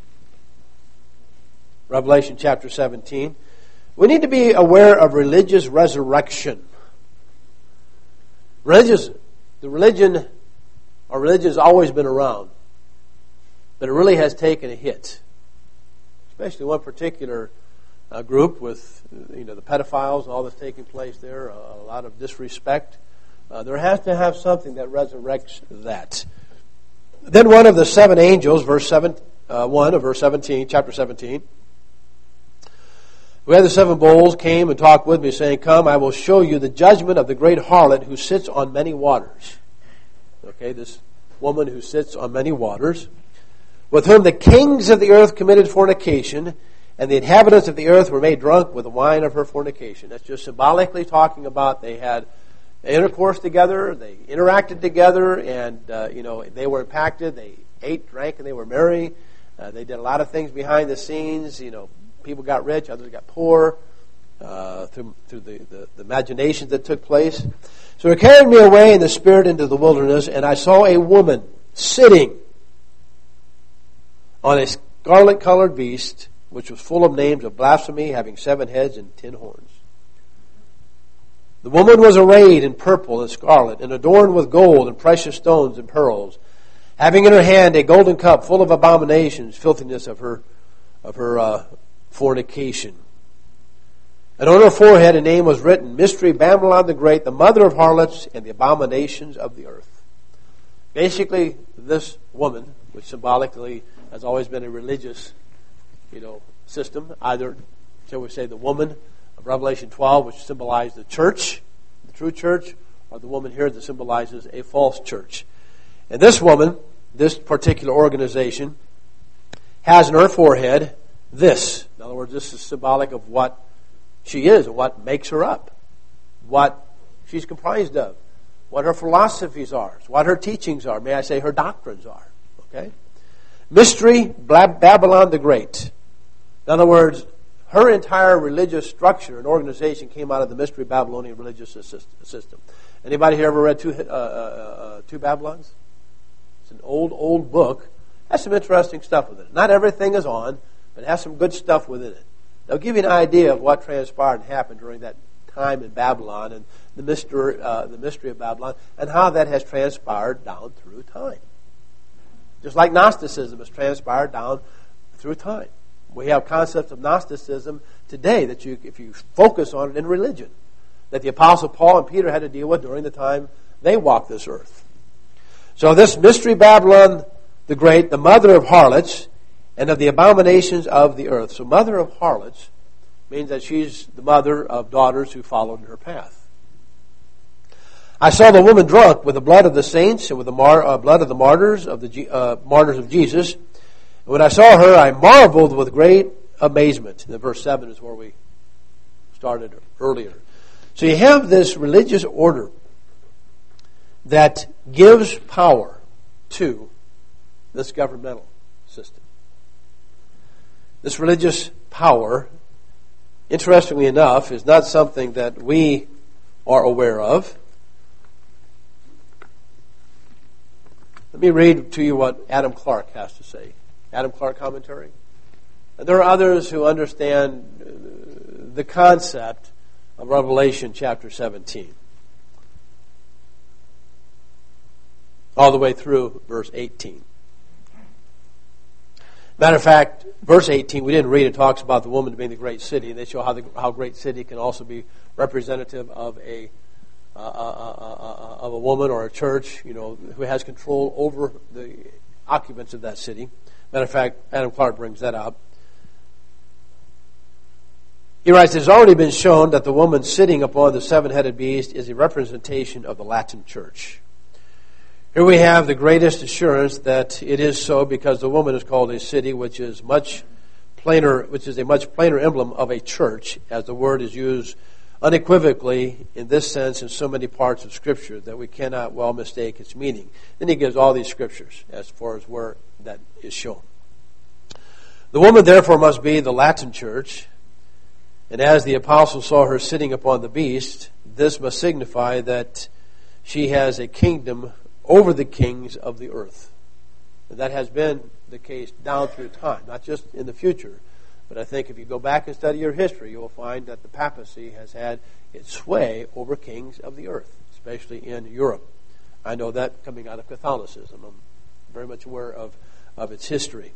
[SPEAKER 1] Revelation chapter seventeen. We need to be aware of religious resurrection. Religious, the religion, or religion has always been around, but it really has taken a hit. Especially one particular uh, group with, you know, the pedophiles and all that's taking place there, a, a lot of disrespect. Uh, there has to have something that resurrects that. Then one of the seven angels, verse seven, uh, one of verse seventeen, chapter seventeen, who had the seven bowls, came and talked with me, saying, "Come, I will show you the judgment of the great harlot who sits on many waters." Okay, this woman who sits on many waters, with whom the kings of the earth committed fornication, and the inhabitants of the earth were made drunk with the wine of her fornication. That's just symbolically talking about they had intercourse together, they interacted together, and uh, you know they were impacted. They ate, drank, and they were merry. Uh, they did a lot of things behind the scenes. You know, people got rich, others got poor uh, through through the, the, the imaginations that took place. So it carried me away in the spirit into the wilderness, and I saw a woman sitting on a scarlet-colored beast, which was full of names of blasphemy, having seven heads and ten horns. The woman was arrayed in purple and scarlet, and adorned with gold and precious stones and pearls, having in her hand a golden cup full of abominations, filthiness of her of her uh, fornication. And on her forehead a name was written, Mystery Babylon the Great, the mother of harlots and the abominations of the earth. Basically, this woman, which symbolically has always been a religious, you know, system, either, shall we say, the woman of Revelation twelve, which symbolized the church, the true church, or the woman here that symbolizes a false church. And this woman, this particular organization, has on her forehead this. In other words, this is symbolic of what she is and what makes her up, what she's comprised of, what her philosophies are, what her teachings are, may I say her doctrines are. Okay? Mystery Babylon the Great. In other words, her entire religious structure and organization came out of the Mystery Babylonian religious system. Anybody here ever read Two, uh, uh, uh, Two Babylons? It's an old, old book. It has some interesting stuff with it. Not everything is on, but it has some good stuff within it. They'll give you an idea of what transpired and happened during that time in Babylon and the mystery, uh, the mystery of Babylon, and how that has transpired down through time. Just like Gnosticism has transpired down through time. We have concepts of Gnosticism today that you, if you focus on it in religion, that the Apostle Paul and Peter had to deal with during the time they walked this earth. So this Mystery Babylon the great, the mother of harlots, and of the abominations of the earth. So mother of harlots means that she's the mother of daughters who followed in her path. I saw the woman drunk with the blood of the saints and with the mar- uh, blood of the martyrs of the uh, martyrs of Jesus. And when I saw her, I marveled with great amazement. And then verse seven is where we started earlier. So you have this religious order that gives power to this governmental system. This religious power, interestingly enough, is not something that we are aware of. Let me read to you what Adam Clarke has to say. Adam Clarke commentary. And there are others who understand the concept of Revelation chapter seventeen. All the way through verse eighteen. Matter of fact, verse eighteen, we didn't read it, talks about the woman being the great city. They show how the how great city can also be representative of a uh, uh, uh, uh, of a woman or a church, you know, who has control over the occupants of that city. Matter of fact, Adam Clarke brings that up. He writes, it has already been shown that the woman sitting upon the seven-headed beast is a representation of the Latin church. Here we have the greatest assurance that it is so, because the woman is called a city, which is much plainer, which is a much plainer emblem of a church, as the word is used unequivocally in this sense in so many parts of Scripture that we cannot well mistake its meaning. Then he gives all these scriptures as far as where that is shown. The woman therefore must be the Latin church, and as the apostle saw her sitting upon the beast, this must signify that she has a kingdom over the kings of the earth. And that has been the case down through time, not just in the future. But I think if you go back and study your history, you will find that the papacy has had its sway over kings of the earth, especially in Europe. I know that coming out of Catholicism. I'm very much aware of, of its history.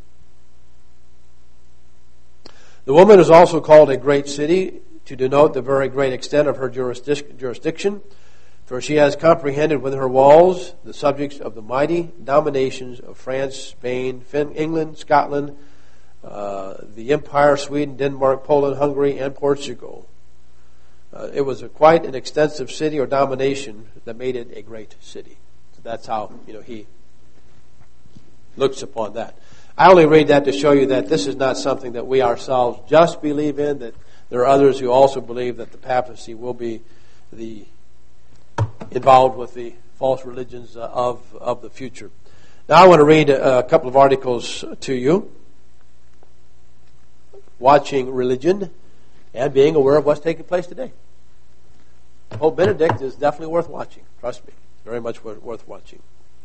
[SPEAKER 1] The woman is also called a great city to denote the very great extent of her jurisdic- jurisdiction, for she has comprehended within her walls the subjects of the mighty dominations of France, Spain, fin- England, Scotland, uh, the Empire, Sweden, Denmark, Poland, Hungary, and Portugal. Uh, it was a, quite an extensive city or domination that made it a great city. So that's how, you know, he looks upon that. I only read that to show you that this is not something that we ourselves just believe in, that there are others who also believe that the papacy will be the involved with the false religions of, of the future. Now I want to read a, a couple of articles to you. Watching religion and being aware of what's taking place today. Pope Benedict is definitely worth watching. Trust me. Very much worth watching.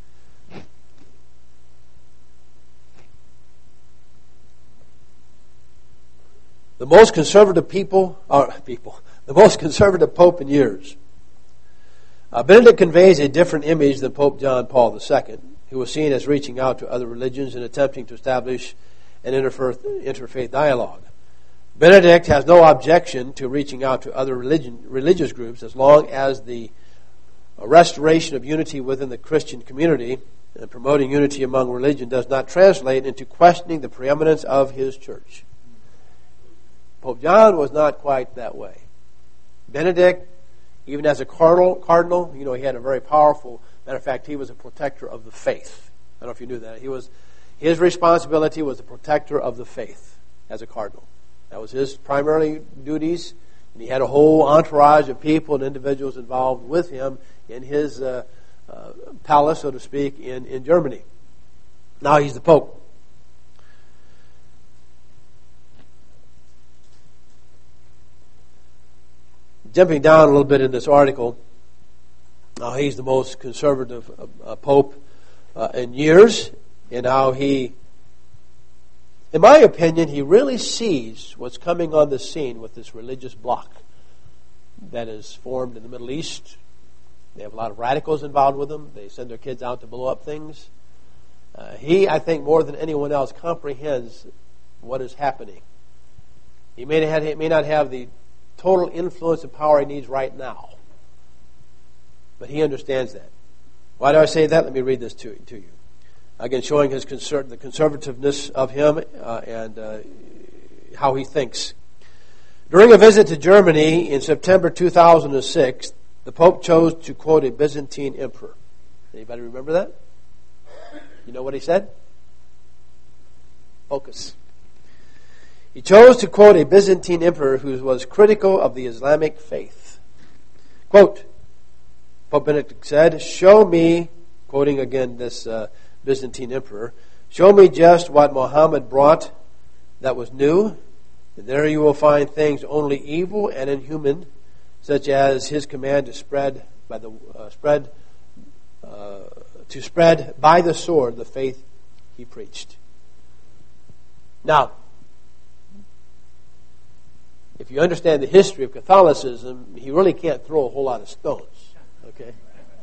[SPEAKER 1] The most conservative people, or people, the most conservative Pope in years. Uh, Benedict conveys a different image than Pope John Paul the Second, who was seen as reaching out to other religions and attempting to establish an interfaith dialogue. Benedict has no objection to reaching out to other religion, religious groups as long as the restoration of unity within the Christian community and promoting unity among religion does not translate into questioning the preeminence of his church. Pope John was not quite that way. Benedict, even as a cardinal, cardinal, you know, he had a very powerful, matter of fact, he was a protector of the faith. I don't know if you knew that. He was, his responsibility was the protector of the faith as a cardinal. That was his primary duties, and he had a whole entourage of people and individuals involved with him in his uh, uh, palace, so to speak, in, in Germany. Now he's the Pope. Jumping down a little bit in this article, now he's the most conservative uh, Pope uh, in years, and how he, in my opinion, he really sees what's coming on the scene with this religious bloc that is formed in the Middle East. They have a lot of radicals involved with them. They send their kids out to blow up things. Uh, he, I think, more than anyone else, comprehends what is happening. He may, have, he may not have the total influence and power he needs right now, but he understands that. Why do I say that? Let me read this to, to you. Again, showing his conser- the conservativeness of him uh, and uh, how he thinks. During a visit to Germany in September two thousand six, the Pope chose to quote a Byzantine emperor. Anybody remember that? You know what he said? Focus. He chose to quote a Byzantine emperor who was critical of the Islamic faith. Quote, Pope Benedict said, "Show me," quoting again this uh, Byzantine emperor, "show me just what Muhammad brought that was new, and there you will find things only evil and inhuman, such as his command to spread by the uh, spread uh, to spread by the sword the faith he preached." Now, if you understand the history of Catholicism, he really can't throw a whole lot of stones. Okay?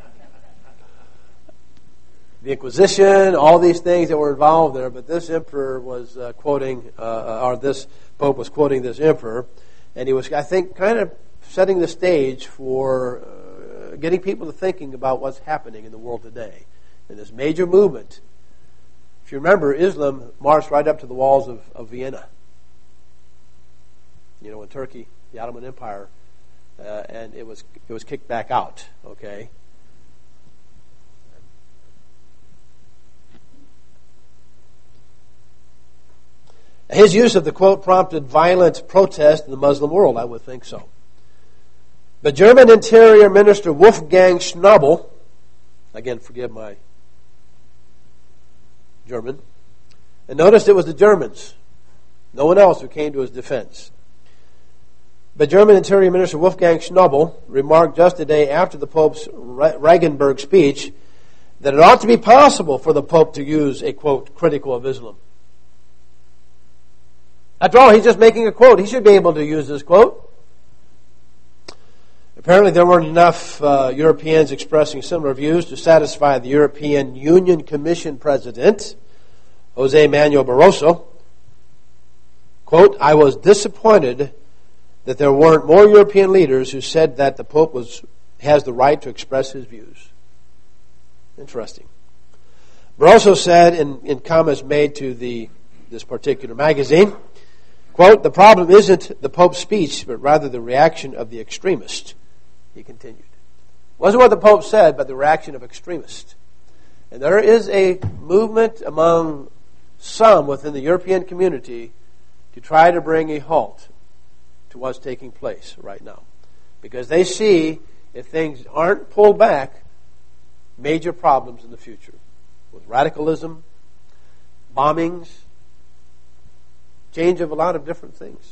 [SPEAKER 1] The Inquisition, all these things that were involved there, but this emperor was uh, quoting, uh, or this Pope was quoting this emperor, and he was, I think, kind of setting the stage for uh, getting people to thinking about what's happening in the world today. In this major movement, if you remember, Islam marched right up to the walls of, of Vienna. You know, in Turkey, the Ottoman Empire, uh, and it was it was kicked back out. Okay. His use of the quote prompted violent protest in the Muslim world. I would think so. But German Interior Minister Wolfgang Schnabel, again, forgive my German, and notice it was the Germans, no one else who came to his defense. But German Interior Minister Wolfgang Schnabel remarked just a day after the Pope's Regensburg speech that it ought to be possible for the Pope to use a quote critical of Islam. After all, he's just making a quote. He should be able to use this quote. Apparently there weren't enough uh, Europeans expressing similar views to satisfy the European Union Commission President, Jose Manuel Barroso. Quote, "I was disappointed that there weren't more European leaders who said that the Pope was has the right to express his views." Interesting. Barroso said in, in comments made to the this particular magazine, quote, "The problem isn't the Pope's speech, but rather the reaction of the extremist," he continued. It wasn't what the Pope said, but the reaction of extremists. And there is a movement among some within the European community to try to bring a halt to what's taking place right now. Because they see, if things aren't pulled back, major problems in the future. With radicalism, bombings, change of a lot of different things.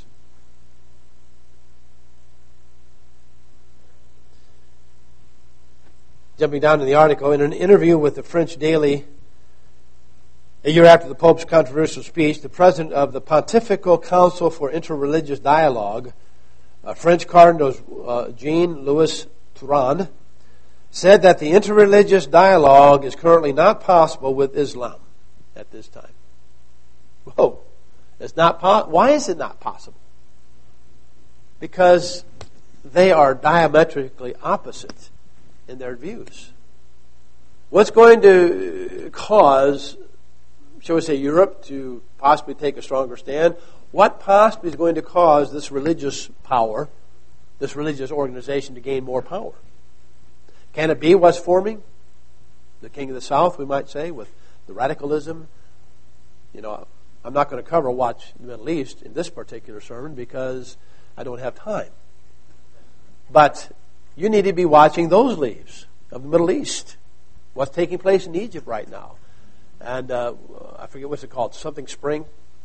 [SPEAKER 1] Jumping down to the article, in an interview with the French Daily, a year after the Pope's controversial speech, the president of the Pontifical Council for Interreligious Dialogue, uh, French Cardinal uh, Jean-Louis Thuran, said that the interreligious dialogue is currently not possible with Islam at this time. Whoa. It's not po- Why is it not possible? Because they are diametrically opposite in their views. What's going to cause, shall we say, Europe to possibly take a stronger stand? What possibly is going to cause this religious power, this religious organization to gain more power? Can it be what's forming? The King of the South, we might say, with the radicalism. You know, I'm not going to cover watch the Middle East in this particular sermon because I don't have time. But you need to be watching those leaves of the Middle East. What's taking place in Egypt right now. And uh, I forget what's it called, something spring?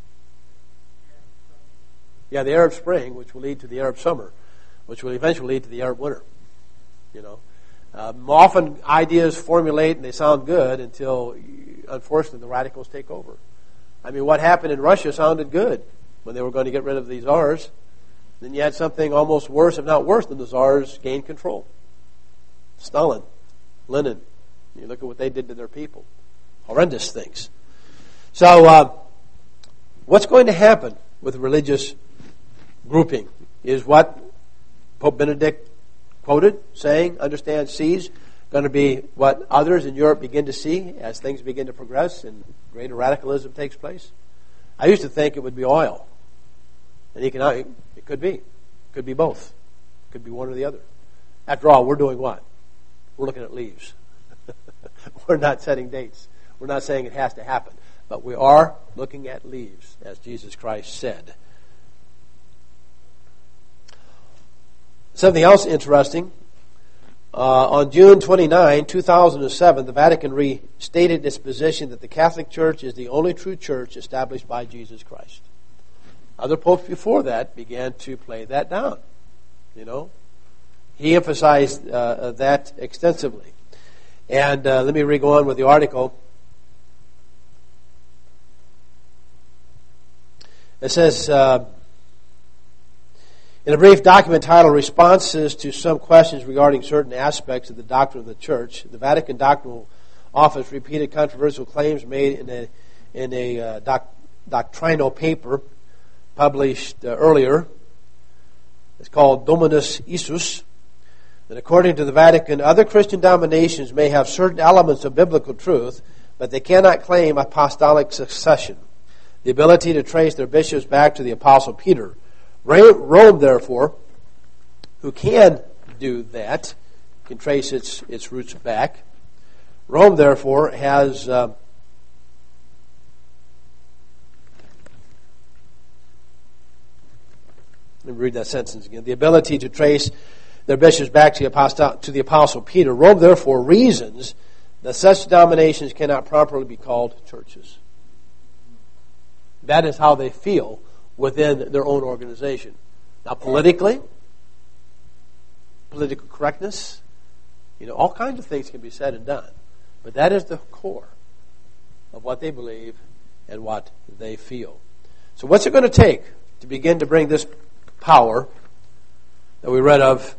[SPEAKER 1] Yeah, the Arab Spring, which will lead to the Arab summer, which will eventually lead to the Arab winter. You know, um, often ideas formulate and they sound good until, unfortunately, the radicals take over. I mean, what happened in Russia sounded good when they were going to get rid of the czars. Then you had something almost worse, if not worse, than the czars gained control. Stalin, Lenin. You look at what they did to their people. Horrendous things. So, uh, what's going to happen with religious grouping is what Pope Benedict quoted, saying, understand, sees, going to be what others in Europe begin to see as things begin to progress and greater radicalism takes place? I used to think it would be oil. And economic, it could be. It could be both. It could be one or the other. After all, we're doing what? We're looking at leaves. We're not setting dates. We're not saying it has to happen. But we are looking at leaves, as Jesus Christ said. Something else interesting. Uh, on June twenty-ninth, two thousand seven, the Vatican restated its position that the Catholic Church is the only true church established by Jesus Christ. Other popes before that began to play that down. You know, he emphasized uh, that extensively. And uh, let me re go on with the article. It says, uh, in a brief document titled Responses to Some Questions Regarding Certain Aspects of the Doctrine of the Church, the Vatican Doctrinal Office repeated controversial claims made in a, in a uh, doc, doctrinal paper published uh, earlier. It's called Dominus Isus. And according to the Vatican, other Christian denominations may have certain elements of biblical truth, but they cannot claim apostolic succession, the ability to trace their bishops back to the Apostle Peter. Rome, therefore, who can do that, can trace its, its roots back. Rome, therefore, has uh, let me read that sentence again. The ability to trace their bishops back to the Apostle, to the Apostle Peter. Rome, therefore, reasons that such denominations cannot properly be called churches. That is how they feel within their own organization. Now, politically, political correctness, you know, all kinds of things can be said and done. But that is the core of what they believe and what they feel. So what's it going to take to begin to bring this power that we read of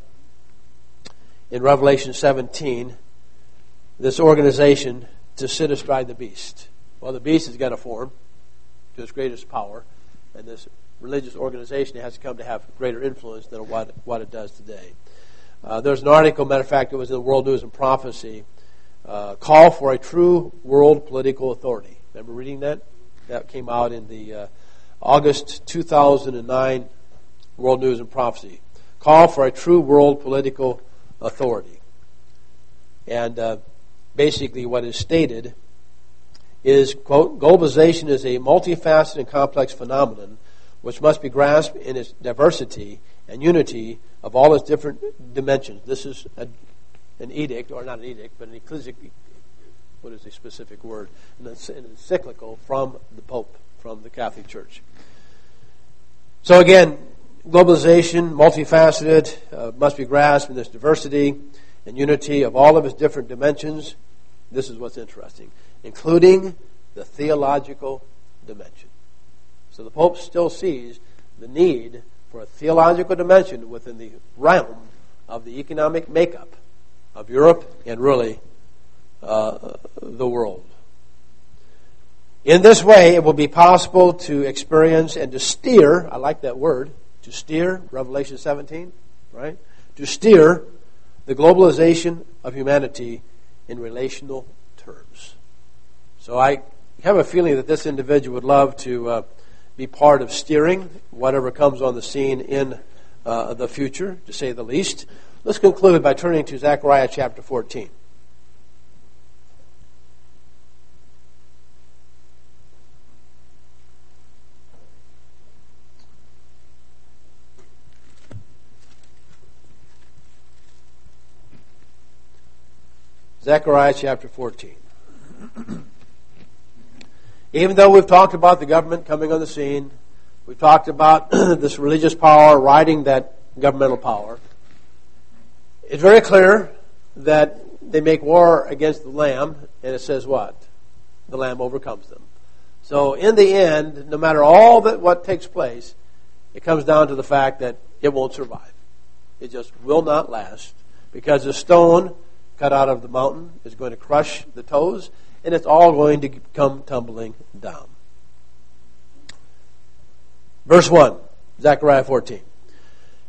[SPEAKER 1] in Revelation seventeen, this organization, to sit astride the beast? Well, the beast has got to form to its greatest power, and this religious organization has to come to have greater influence than what, what it does today. Uh, there's an article, matter of fact, it was in the World News and Prophecy, uh, Call for a True World Political Authority. Remember reading that? That came out in the uh, August two thousand nine World News and Prophecy. Call for a True World Political Authority. And uh, basically what is stated is, quote, globalization is a multifaceted and complex phenomenon which must be grasped in its diversity and unity of all its different dimensions. This is a, an edict, or not an edict, but an ecclesiastical, what is the specific word? An encyclical from the Pope, from the Catholic Church. So again, globalization, multifaceted, uh, must be grasped in this diversity and unity of all of its different dimensions. This is what's interesting, including the theological dimension. So the Pope still sees the need for a theological dimension within the realm of the economic makeup of Europe and really uh, the world. In this way, it will be possible to experience and to steer, I like that word, to steer, Revelation seventeen, right? To steer the globalization of humanity in relational terms. So I have a feeling that this individual would love to uh, be part of steering whatever comes on the scene in uh, the future, to say the least. Let's conclude by turning to Zechariah chapter fourteen. Zechariah chapter fourteen. Even though we've talked about the government coming on the scene, we've talked about this religious power riding that governmental power, it's very clear that they make war against the Lamb, and it says what? The Lamb overcomes them. So in the end, no matter all that what takes place, it comes down to the fact that it won't survive. It just will not last, because the stone cut out of the mountain is going to crush the toes, and it's all going to come tumbling down. Verse one, Zechariah fourteen.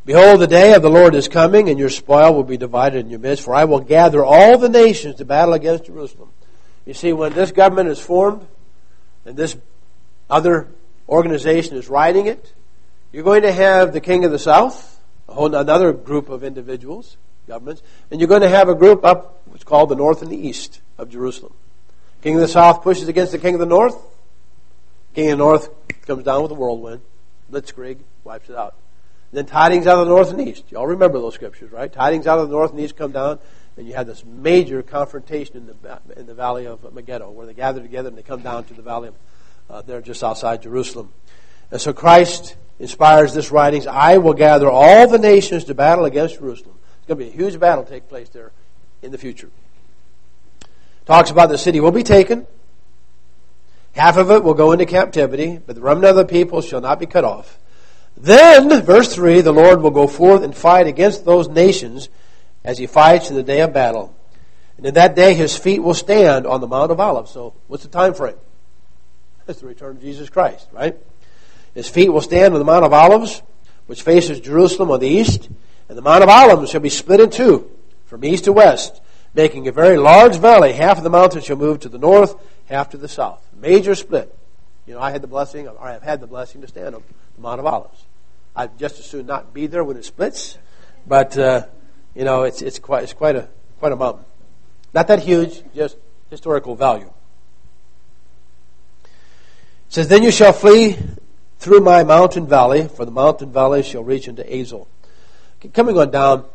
[SPEAKER 1] Behold, the day of the Lord is coming, and your spoil will be divided in your midst, for I will gather all the nations to battle against Jerusalem. You see, when this government is formed, and this other organization is riding it, you're going to have the king of the south, a whole another group of individuals, governments, and you're going to have a group up, what's called the north and the east of Jerusalem. King of the south pushes against the king of the north. King of the north comes down with a whirlwind, blitzkrieg, wipes it out. And then tidings out of the north and east. You all remember those scriptures, right? Tidings out of the north and east come down, and you have this major confrontation in the in the valley of Megiddo, where they gather together and they come down to the valley of, uh, there just outside Jerusalem. And so Christ inspires this writings, I will gather all the nations to battle against Jerusalem. It's going to be a huge battle take place there in the future. Talks about the city will be taken. Half of it will go into captivity, but the remnant of the people shall not be cut off. Then, verse three, the Lord will go forth and fight against those nations as he fights in the day of battle. And in that day his feet will stand on the Mount of Olives. So, what's the time frame? It's the return of Jesus Christ, right? His feet will stand on the Mount of Olives, which faces Jerusalem on the east, and the Mount of Olives shall be split in two, from east to west, making a very large valley. Half of the mountain shall move to the north, half to the south. Major split. You know, I had the blessing, or I have had the blessing to stand on the Mount of Olives. I'd just as soon not be there when it splits, but uh, you know, it's it's quite it's quite a quite a mountain. Not that huge, just historical value. It says, "Then you shall flee through my mountain valley, for the mountain valley shall reach into Azel." Okay, coming on down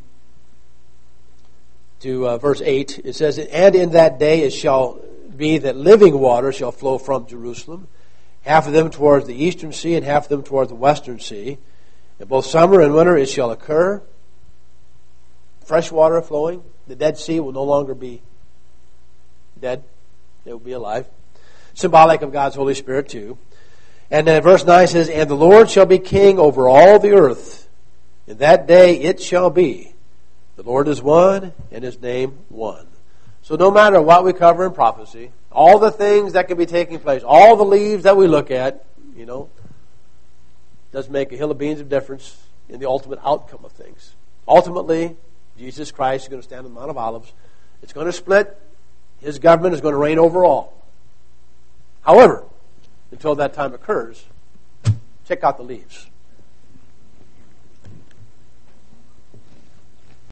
[SPEAKER 1] to uh, verse eight, it says, "And in that day it shall be that living water shall flow from Jerusalem, half of them towards the eastern sea and half of them towards the western sea. In both summer and winter it shall occur. Fresh water flowing. The Dead Sea will no longer be dead. It will be alive." Symbolic of God's Holy Spirit too. And then verse nine says, "And the Lord shall be king over all the earth. In that day it shall be. The Lord is one, and his name one." So no matter what we cover in prophecy, all the things that can be taking place, all the leaves that we look at, you know, does make a hill of beans of difference in the ultimate outcome of things. Ultimately, Jesus Christ is going to stand on the Mount of Olives. It's going to split. His government is going to reign over all. However, until that time occurs, check out the leaves.